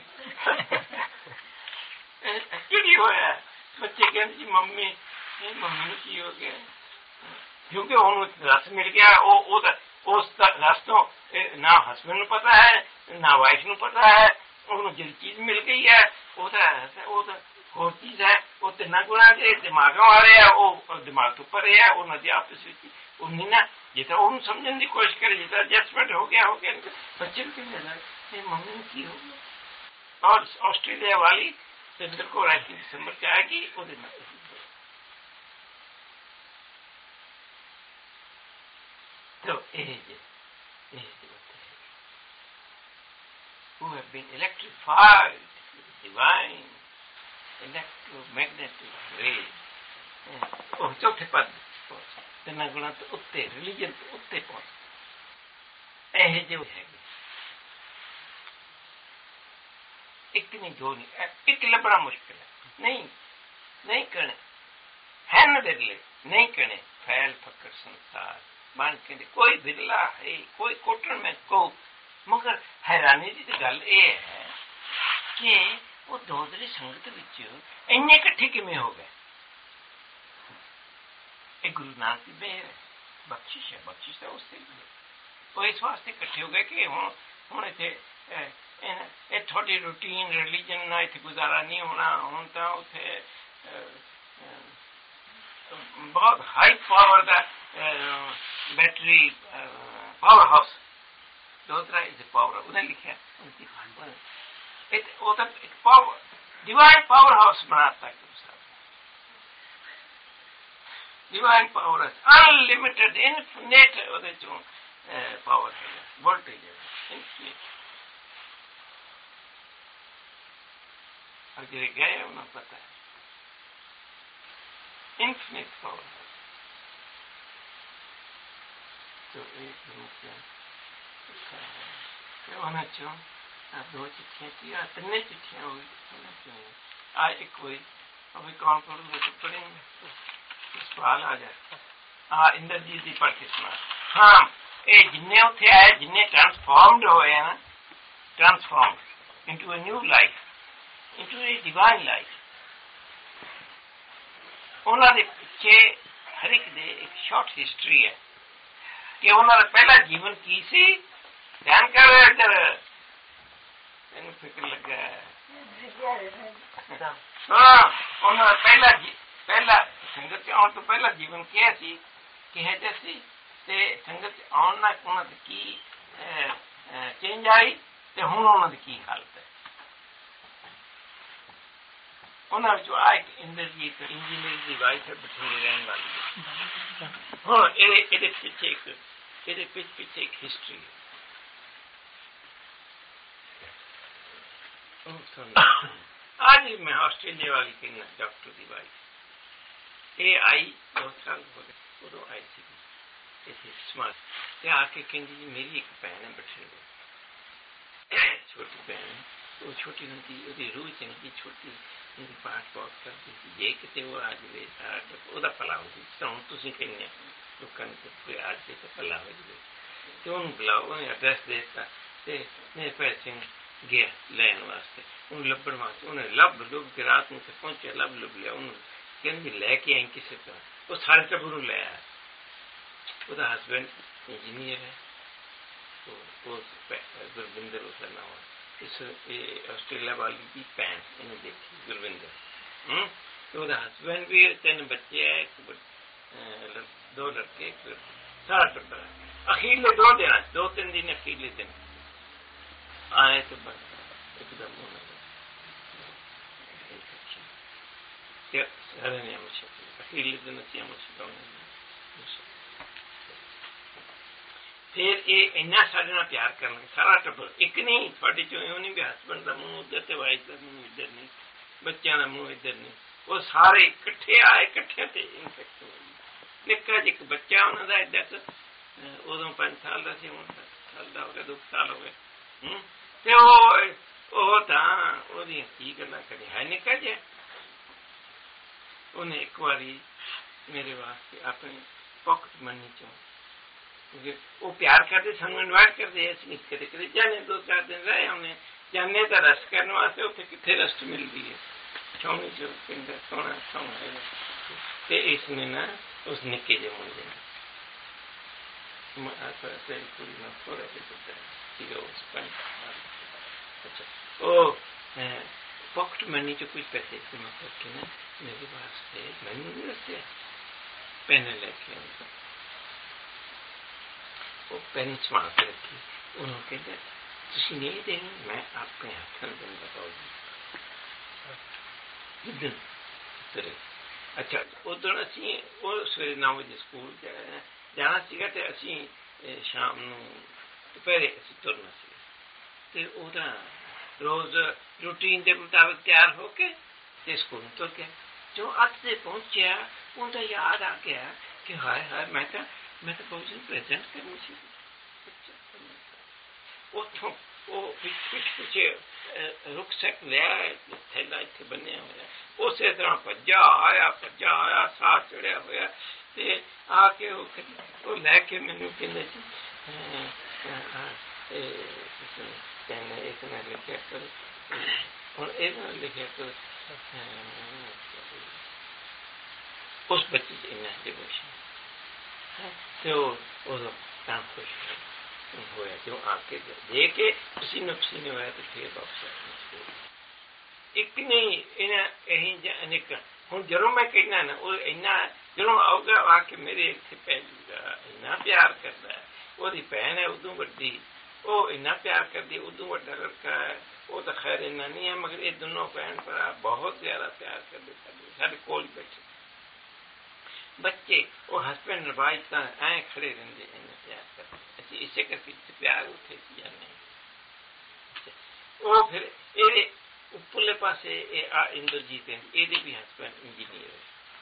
क्यों होया? बच्चे कहते जी मम्मी मम्मी ਨੂੰ ਕੀ ਹੋ ਗਿਆ? ਕਿਉਂਕਿ ਉਹਨੂੰ ਰਸ ਮਿਲ ਗਿਆ। ਉਹ ਉਸ ਰਸ ਤੋਂ ਨਾ ਹਸਬੈਂਡ ਨੂੰ ਪਤਾ ਹੈ ਨਾ ਵਾਈਫ ਨੂੰ ਪਤਾ ਹੈ। ਉਹਨੂੰ ਜਿਹੜੀ ਚੀਜ਼ ਮਿਲ ਗਈ ਹੈ ਉਹ ਤਾਂ ਉਹ ਤਾਂ ਹੋਰ ਚੀਜ਼ ਹੈ। ਉਹ ਤਿੰਨਾਂ ਗੁਣਾਂ ਦੇ ਦਿਮਾਗਾਂ ਵਾਲੇ ਆ, ਉਹ ਦਿਮਾਗ ਤੋਂ ਪਰੇ ਆ। ਉਹਨਾਂ ਦੀ ਆਪਸ ਵਿੱਚ ਉਹ ਨਹੀਂ ਨਾ ਜੇ ਤਾਂ ਉਹਨੂੰ ਸਮਝਣ ਦੀ ਕੋਸ਼ਿਸ਼ ਕਰੇ ਜੇ ਤਾਂ ਐਡਜਸਟਮੈਂਟ ਹੋ ਗਿਆ ਹੋ ਗਿਆ ਬੱਚੇ ਨੂੰ ਕਿਵੇਂ ਲੱਗਾ ਇਹ ਮੰਮੀ ਨੂੰ ਕੀ ਹੋ ਗਿਆ। ਔਰ ਆਸਟ੍ਰੇਲੀਆ ਵਾਲੀ ਚੰਦਰ ਕੌਰ ਆਈ ਦਸੰਬਰ ਚ ਆਏਗੀ ਉਹਦੇ ਨਾਲ तो ਇਹ ਇਹ who have been electrified with divine electromagnetic rays ਉਹ ਚੌਥੇ ਪਦ ਤਿੰਨਾਂ ਗੁਣਾਂ ਤੋਂ ਉੱਤੇ ਰਿਲੀਜਨ ਤੋਂ ਉੱਤੇ ਪਹੁੰਚ ਇਹ ਜੋ ਹੈਗੇ ਇੱਕ ਨਹੀਂ ਦੋ ਨਹੀਂ ਇੱਕ ਲੱਭਣਾ ਮੁਸ਼ਕਿਲ ਹੈ। ਨਹੀਂ ਨਹੀਂ ਕਰਨੇ ਹੈ ਨਾ ਦਿਲੇ ਨਹੀਂ ਕਰਨੇ ਫੈਲ ਫਕਰ ਸੰਸਾਰ बन के कोई बिरला है कोई कोटन में को मगर हैरानी की गल ये है कि वो दोदरी संगत विच इन्ने इकट्ठे किवें हो गए। ये गुरु नानक की मेहर है, बख्शिश है। बख्शिश तो उससे वो इस वास्ते इकट्ठे हो गए कि हुण हुण इत्थे ਇਹ ਥੋੜੀ ਰੂਟੀਨ ਰਿਲੀਜਨ ਨਾਲ ਇੱਥੇ ਗੁਜ਼ਾਰਾ ਨਹੀਂ ਹੋਣਾ। ਹੁਣ ਤਾਂ ਉੱਥੇ ਬਹੁਤ ਹਾਈ ਪਾਵਰ ਦਾ ਬੈਟਰੀ ਪਾਵਰ ਹਾਊਸ ਦੋਤਰਾ ਇਜ਼ ਪਾਵਰ ਉਹਨੇ ਲਿਖਿਆ ਉਹ ਤਾਂ ਇੱਕ ਪਾਵਰ डिवाइन पावर हाउस बनाता है गुरु साहब। डिवाइन पावर अनलिमिटेड इनफिनिट ਉਹਦੇ ਚੋਂ पावर है वोल्टेज है इनफिनिट। और ਜਿਹੜੇ गए उन्हें पता है इनफिनिट पावर। तो एक रूप है होना चो दो चिट्ठियां थी तिन्ने चिट्ठियां हुई आज एक हुई अभी कौन पढ़ूंगे तो पढ़ेंगे सवाल आ जाए। हाँ इंद्रजीत जी पढ़ के सुना। हाँ ये जिन्ने उथे आए जिन्ने ट्रांसफॉर्म्ड होए हैं ना transformed into a new life into a divine life उन्होंने पिछे हर एक दे एक शॉर्ट हिस्टरी है कि उन्होंने पहला जीवन की सी ध्यान कर इधर फिक्र लगा हाँ उन्होंने पहला पहला संगत आने तो पहला जीवन क्या सी किहे सी ते संगत आने उन्होंने की चेंज आई ते हुण उन्होंने की हालत है। उन्होंने जो आ एक इंद्रजीत इंजीनियर की वाइफ है बठिंडे रहने वाली हाँ ये पिछे एक ये पिछे एक हिस्ट्री है। आज मैं ऑस्ट्रेलिया वाली थी डॉक्टर की वाइफ ये आई बहुत साल हो गए उदो आई थी स्मार्ट आके कहती जी मेरी एक बहन है बठिंडे छोटी बहन है वो छोटी होती उसकी रूह चंगी छोटी उनकी पाठ बहुत करती थी जे कितने वो आज वे सारा भला हो गई हूँ तुम कहने लोगों ने आज से तो भला हो जाए तो उन्होंने बुलाओ उन्हें एड्रैस देता मेरे पैसे गया लैन वास्ते उन्हें लभण वास्ते उन्हें लभ लुभ के रात में पहुंचे लभ लुभ लिया उन्होंने कहते लैके आई किसी तरह वो सारे टब्बर लै आया उसका हसबैंड इंजीनियर है तो गुरविंदर उसका नाम है इस ऑस्ट्रेलिया वाली की भैन इन्हें देखी गुरविंदर तो उसका हसबैंड भी तीन बच्चे है दो लड़के सारा टब्बर है अखीरले दो दिन दो तीन दिन अखीरले दिन आए तो बस एकदम सारे ने मुझे अखीरले दिन अच्छी मुझे फिर ये इन्ना साढ़े नाल प्यार करना सारा टब्बर एक नहीं थोड़े चो इं नहीं भी हसबैंड का मुंह उधर से वाइफ का मुंह इधर नहीं बच्चों का मुंह इधर नहीं वो सारे इकट्ठे आए इकट्ठे थे इन्फेक्शन निक्का जिहा एक बच्चा उन्होंने एडा उदों पांच साल का सी हुण साल का हो गया दो साल हो गए ते ओह तां ओहदियां की गल्लां करी है निक्का जिहा उन्हें एक बारी मेरे वास्ते अपनी पॉकेट मनी चो वो प्यार करते सानू इनवाइट करते असं कदे कदे जाने दो चार दिन रहे हमने जाने तो रेस्ट करने वास्ते उत्थे कित्थे रेस्ट मिलती है छौनी चो पिंड सोना सोना ते इसने ना उस निक्के जे मुंडे ने तेरी कुड़ी ना थोड़ा सा अच्छा ओ पॉकेट मनी चो कुछ पैसे जमा करके ना मेरे वास्ते मैनू नहीं दस्या पेन लेके आया वो पेन छुआ के रखी उन्होंने कहते तुम नहीं देनी मैं अपने हाथ में दिन बताऊंगी अच्छा उदण असी वो सवेरे नौ बजे स्कूल जाना सीगा ते असी शाम नूं दोपहरे असी तुरना सीगा ते ओहदा रोज रूटीन के मुताबिक तैयार होके ते स्कूल तुर गया जो अठ से पहुंचा उनका याद आ गया कि हाय हाय मैं तो मैं तो बहुजन प्रेजेंट करनी सी उतों वो पिछ पिछे रुकसैक लिया थैला इत्थे बनिया होया उस तरह भज्जा आया भज्जा आया साह चढ़िया होया ते आके वो लैके मैनू कहंदे जी कहने इसने लिखिया कर हुण इहने लिखिया कर उस बच्चे च इन्ना डिवोशन तो वो तां खुश होया क्यों आके दे के पसीने पसीने होया तो फिर वापस एक नहीं इन्हें यही अनेक हूँ जरूर मैं कहना ना वो इन्ना जरूर आऊगा आके मेरे इतने पहलूगा इन्ना प्यार करता है वो दी भैन है उदू बड़ी वो इन्ना प्यार कर दी उदू बड़ा लड़का है वो तो खैर इन्ना नहीं है मगर ये दोनों भैन भरा बहुत ज्यादा प्यार कर देता साढ़े कोल बैठे बच्चे वो हस्बैंड वाइफ का ऐ खड़े रहते इन्हें प्यार करते इसे करके प्यार उठे किया नहीं वो फिर ये उपरले पासे इंद्रजीत है ये भी हस्बैंड इंजीनियर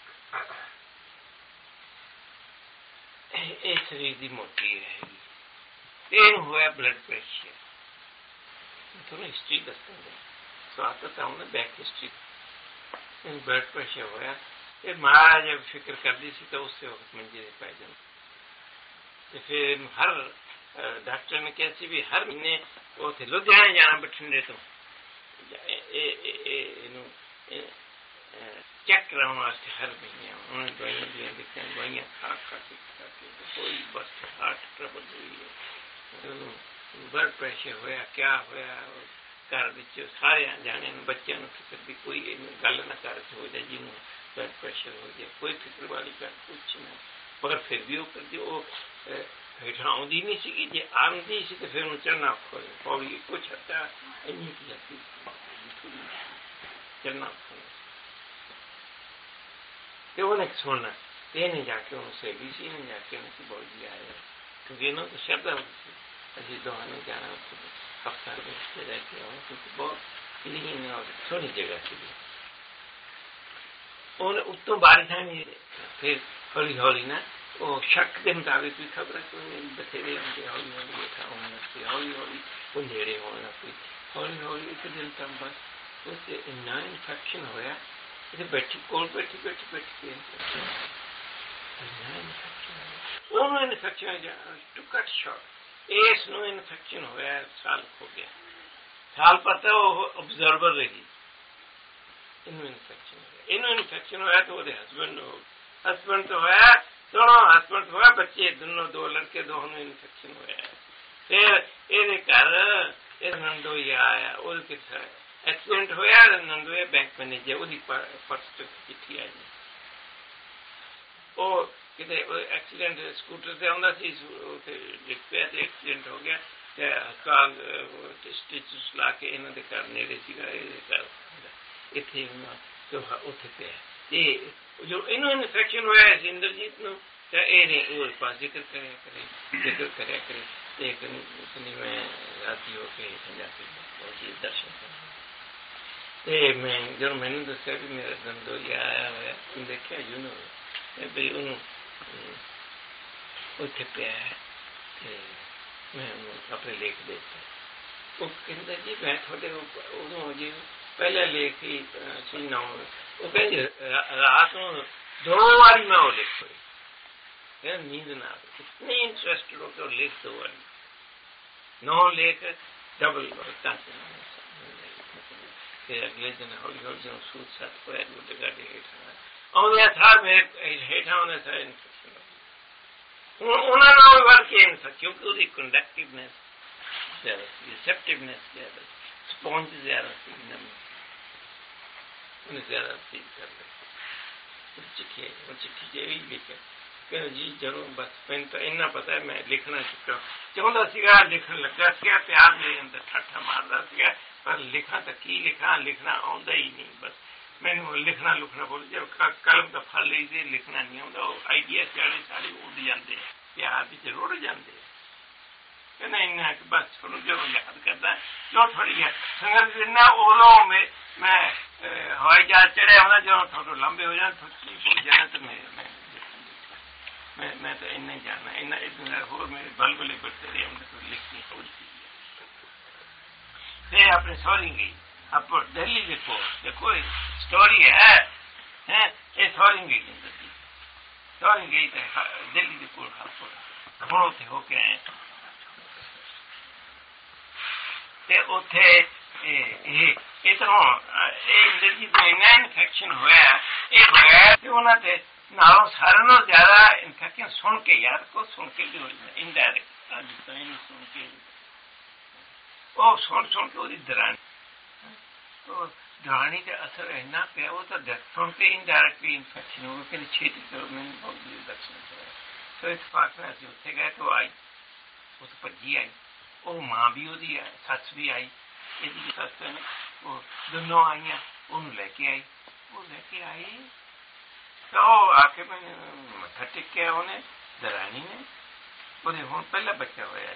है ये शरीर की मोटी रहेगी तेन हुआ ब्लड प्रेशर थोड़ा हिस्ट्री दसता है तो आता हूँ ना बैक हिस्ट्री ब्लड प्रेशर होया ये माँ जब फिक्र कर दी थी तो उससे वक्त मंजे पाए जाए तो फिर हर डॉक्टर ने कैसी भी हर महीने वो थे लुधियाने जाना बठिंडे तो चेक कराने वास्ते हर महीने उन्होंने दवाइयां दिया दिखते हैं दवाइयां खा खा के खा के कोई बस हार्ट ट्रबल हुई है ब्लड प्रेशर होया क्या होया घर विच सारे जाने बच्चों को फिक्र भी कोई गल ना कर हो जाए जिन्होंने ब्लड प्रेशर हो जाए कोई फिक्र वाली गल कुछ ना मगर फिर भी वो करती वो हेठा आँदी नहीं सी जे आँदी सी तो फिर चढ़ना पौड़ी कुछ हटा इन्नी की जाती चढ़ना तो उन्हें सुनना ये नहीं जाके उनसे बीसी नहीं जाके उनकी बॉडी आया क्योंकि इन्होंने तो श्रद्धा होती थी अभी दोहाने जाना हफ्ता में रहते हो क्योंकि बहुत क्लीन और सोनी जगह के लिए उन्हें उत्तों बारिश नहीं फिर हौली हौली ना वो शक के मुताबिक भी खबर बथेरे होंगे हौली हौली देखा होना हौली हौली अंधेरे होना कोई हौली हौली एक दिन तक बस उससे इन्ना इन्फेक्शन होया इसे बैठी कोल बैठी बैठी बैठी इन्फेक्शन इन्ना इन्फेक्शन उन्होंने infection to cut short is no infection होया साल हो गया साल पता वो ऑब्जर्वर रही इन्हों इन्फेक्शन होया इन्हों इन्फेक्शन होया तो वो हस्बैंड हो हस्बैंड तो होया दोनों हस्बैंड हुआ बच्चे दोनों दो लड़के दोनों इन्फेक्शन होया फिर ये घर ये नंदोया आया और कितना एक्सीडेंट होया नंदोया बैंक मैनेजर वो फर्स्ट चिट्ठी आई वो कितने एक्सीडेंट स्कूटर से आंदा सी पे एक्सीडेंट हो गया अस्पताल स्टिच ला के इन्हों के घर नेड़े घर इतने तो उठ पे जो इन्हों इन्फेक्शन होया इंद्रजीत नो वो पास जिक्र करे करे जिक्र करे करे एक मैं राती होके जाके दर्शन कर मैं जो मैंने दसा भी मेरा धंधोया आया हुआ देखा यू नो भाई उन्होंने उठे पे मैं अपने लेख देखता वो कहता जी मैं थोड़े उन्होंने जी पहले लेख ही सी ना वो कहें रात में दो बारी मैं वो लिख पड़ी नींद ना इतने इंटरेस्टेड हो तो लिख दो बारी नौ लेख डबल फिर अगले दिन हौली हौली जो सूद साथ को गोटे गाड़ी हेठा आने था मेरे हेठा होने था इन्फेक्शन उन्होंने वर्क किया क्योंकि उसकी कंडक्टिवनेस ज्यादा थी रिसेप्टिवनेस ज्यादा स्पॉन्ज ज्यादा थी उन्हें ज्यादा फील कर ले चिट्ठी वो चिट्ठी यही लिखे कह जी जरूर बस मैंने तो इन्ना पता है मैं लिखना चुका चाहता सीगा लिखन लगा सीगा प्यार मेरे अंदर ठट्ठा मारदा सीगा पर लिखा तो की लिखा लिखना आंदा ही नहीं बस मैंने लिखना लुखना बोल जब कलम का फल लीजिए लिखना नहीं आता आइडिया सारे सारे उड़ जाते हैं प्यार भी जरूर जाते कहना इन्ना है कि बस थोड़ा जरूर याद करता है जो थोड़ी है संगत इन्ना ओलो में मैं हवाई जहाज चढ़े होना जो थोड़ा लंबे हो जाए थोड़ी भूल जाना तो मैं मैं मैं मैं तो इन्ना जाना इन्ना इतना हो मेरे बलबले बढ़ते रहे हमने तो लिखनी हो फिर अपने सॉरी गई अब दिल्ली देखो देखो स्टोरी है हैं ये सॉरी गई जिंदगी सॉरी गई तो दिल्ली देखो हम उथे होके आए ते उथे इतना जिंदगी में इन्ना इन्फेक्शन होया ये होया कि उन्होंने नालों सारे नो ज्यादा इन्फेक्शन सुन के यार को सुन के भी हो इनडायरेक्ट अज तीन सुन के वो सुन सुन के वो दरानी तो दरानी का असर इन्ना पिया वो तो सुन के इनडायरेक्टली इन्फेक्शन हो गया छेती करो मैंने बहुत दर्शन कराया तो इतफाक में असं उत्थे गए तो आई वो तो भजी आई वो मां भी वही है सस भी आई यदि सस ने वो दोनों आईया उन्होंने लेके आई वो लेके आई तो आके मैंने मत्था टेकिया उन्हें दरानी ने वो हूँ पहला बच्चा होया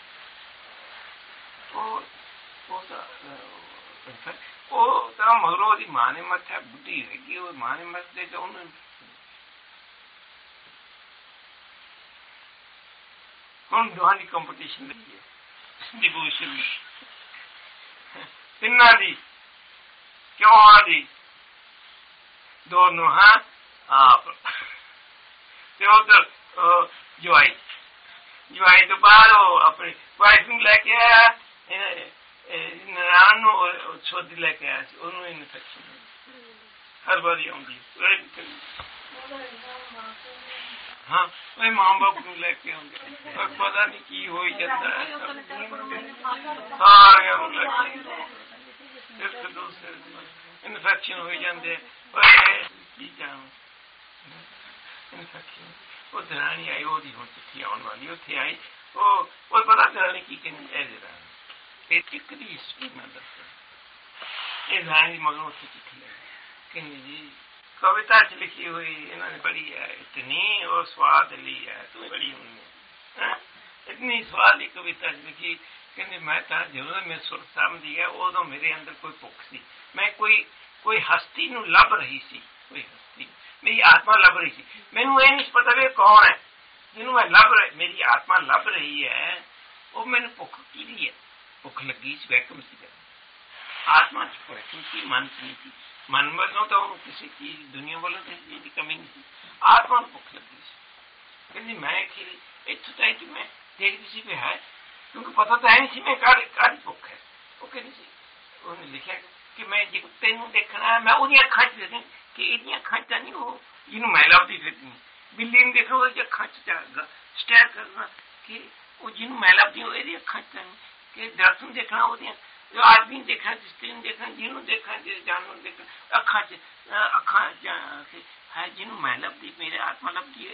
वो मगरों की मां ने मत्था बुढ़ी हैगी मां ने मत्थे तो उन्होंने हम दोहां की कंपटीशन रही है डिवोशन तिना दी क्यों दी दोनों हाँ आप उधर जवाई जवाई तो बाद अपनी वाइफ में लेके आया नारायण छोदी लेके आया उन्होंने इन्फेक्शन हर बारी आऊंगी हाँ वही मां बाप को लेके आऊंगे और पता नहीं की हो ही जाता है सारे एक दूसरे इन्फेक्शन हो जाते की जाऊं इन्फेक्शन वो दरानी आई वो हूँ चिट्ठी आने वाली उत्थे आई वो वो पता दरानी की कहनी ऐ दरानी एक दी हिस्ट्री मैं दस ये दरानी मगरों उत्थे चिट्ठी आई कहनी जी कविता च लिखी हुई इन्होंने पढ़ी है इतनी और स्वाद ली है तुम्हें पढ़ी हुई इतनी स्वाद ली कविता च लिखी कहनी मैं तो जो मैं सुर समझी है उदों मेरे अंदर कोई भुख सी मैं कोई कोई हस्ती नूं लभ रही सी कोई हस्ती मेरी आत्मा लभ रही थी मैनू ये नहीं पता भी कौन है जिन्हों मैं लभ रही मेरी आत्मा लभ रही है वो मैनू भुख की है भुख लगी सी वैकम सी आत्मा च क्योंकि मन च नहीं थी मन वालों तो किसी चीज दुनिया वालों तो चीज की कमी नहीं थी आत्मा भुख लगी सी कहती मैं इतों तय कि मैं देखती सी भी है क्योंकि पता तो है नहीं मैं कादी भुख है वो कहती सी उन्हें लिखा कि मैं जो तेन देखना है मैं उन्हें अखा च देखी कि इतनी अखा च नहीं वो जिन्हों मैं लभदी फिरदी बिल्ली ने देखो अखा च स्टेयर करना कि वो जिन्हों मैं लभदी वो अखा च कि दरख्त में देखना वो जो आदमी देखा स्त्री ने देखना जिन्हों देखा जिस जानवर देखना अखा च अखा है जिन्हों मैं लभदी मेरे आत्मा लभदी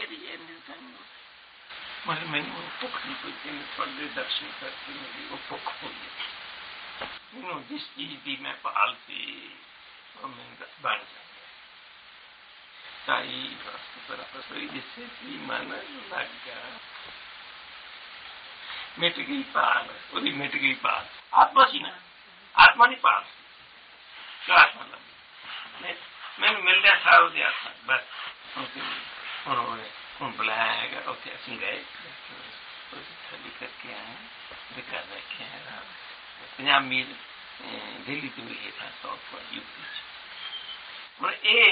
मतलब मैंने भुख नहीं कोई थोड़े दर्शन करके मेरी वो भुख हो गई जिस चीज की मैं पालती वो मैं बन जाती ताई वस्तु पर रसोई जिससे कि मन लग गया मिट गई पाल वो मिट गई पाल आत्मा सी ना आत्मा नहीं पाल क्या आत्मा लग मैंने मिल गया था वो आत्मा बस उन्होंने हूँ बुलाया है उसे असं गए खाली करके आए बेकार रखे हैं पंजाब मील दिल्ली तो भी था साउथ वाल यूपी हूँ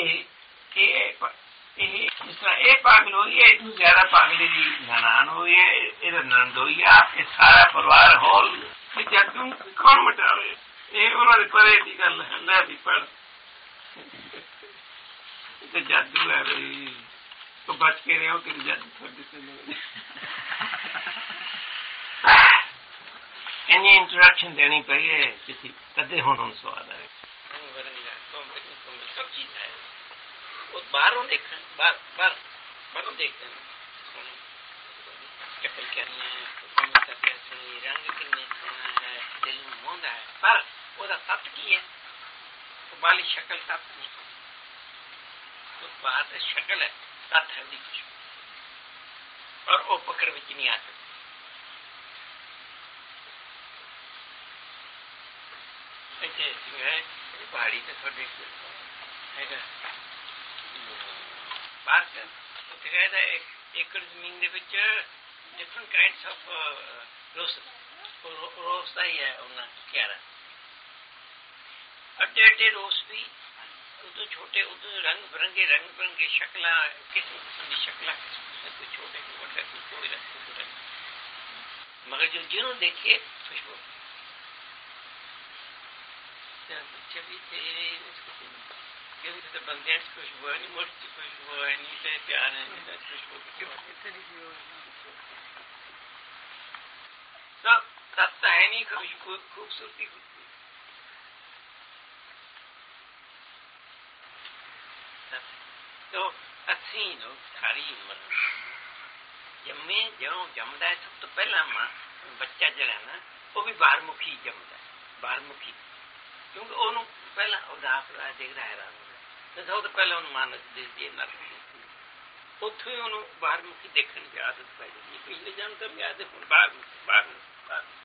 ये जिस तरह ये पागल हो गई इतनी ज्यादा पागली की ननान हो गई है नंद हो गया ये सारा परिवार हॉल जादू कौन मटावे ये उन्होंने परे की गल है भी पढ़ जादू है भाई तो बच के रहो कि जादू थोड़े से इन्नी इंट्रोडक्शन देनी पड़ी है किसी कदे हुण स्वाद आए सब चीज है वो बाहरों देखते हैं बाहर बाहर बाहरों देखते हैं चप्पल क्या है रंग कितने सोना है दिल में मोंदा है पर वो तत्व की है तो बाली शक्ल तत्व नहीं तो बात शक्ल है तत्व है कुछ और वो पकड़ में नहीं आ सकती है पहाड़ी से थोड़े है बात कहता है एकड़ जमीन ਦੇ ਵਿੱਚ different kinds of rose rose ਦਾ ਹੀ ਹੈ ਉਹਨਾਂ ਕਿਹੜਾ ਅੱਡੇ ਅੱਡੇ रोस भी उधर छोटे उधर रंग बिरंगे रंग बिरंगे शक्ला किस किस्म की शक्ला कोई छोटे कोई बड़े कोई रंग मगर जो जिन्होंने देखिए खुशबू बच्चे भी थे तो बंदे खुशबू है नहीं मोटी खुशबू है नहीं तो प्यार है नहीं खुशबू तत्ता है नहीं खूबसूरती खुद तो अच्छी लोग सारी उम्र जम्मे जो जमदा है सब तो पहला मां बच्चा जरा ना वो भी बाहर मुखी जमदा है बाहर मुखी क्योंकि ਉਹਨੂੰ ਪਹਿਲਾਂ ਉਦਾਸ ਦਾ ਦੇਖਦਾ ਹੈ ਰਾਮ ਤੇ ਸਭ ਤੋਂ ਪਹਿਲਾਂ ਉਹਨੂੰ ਮਾਨਸ ਦੇਖਦੀ ਹੈ ਨਰਕ ਉੱਥੇ ਉਹਨੂੰ ਬਾਹਰ ਮੁਖੀ ਦੇਖਣ ਦੀ ਆਦਤ ਪੈ ਜਾਂਦੀ ਪਿਛਲੇ ਜਨਮ ਤੋਂ ਵੀ ਆਦਤ ਹੁਣ ਬਾਹਰ ਬਾਹਰ ਬਾਹਰ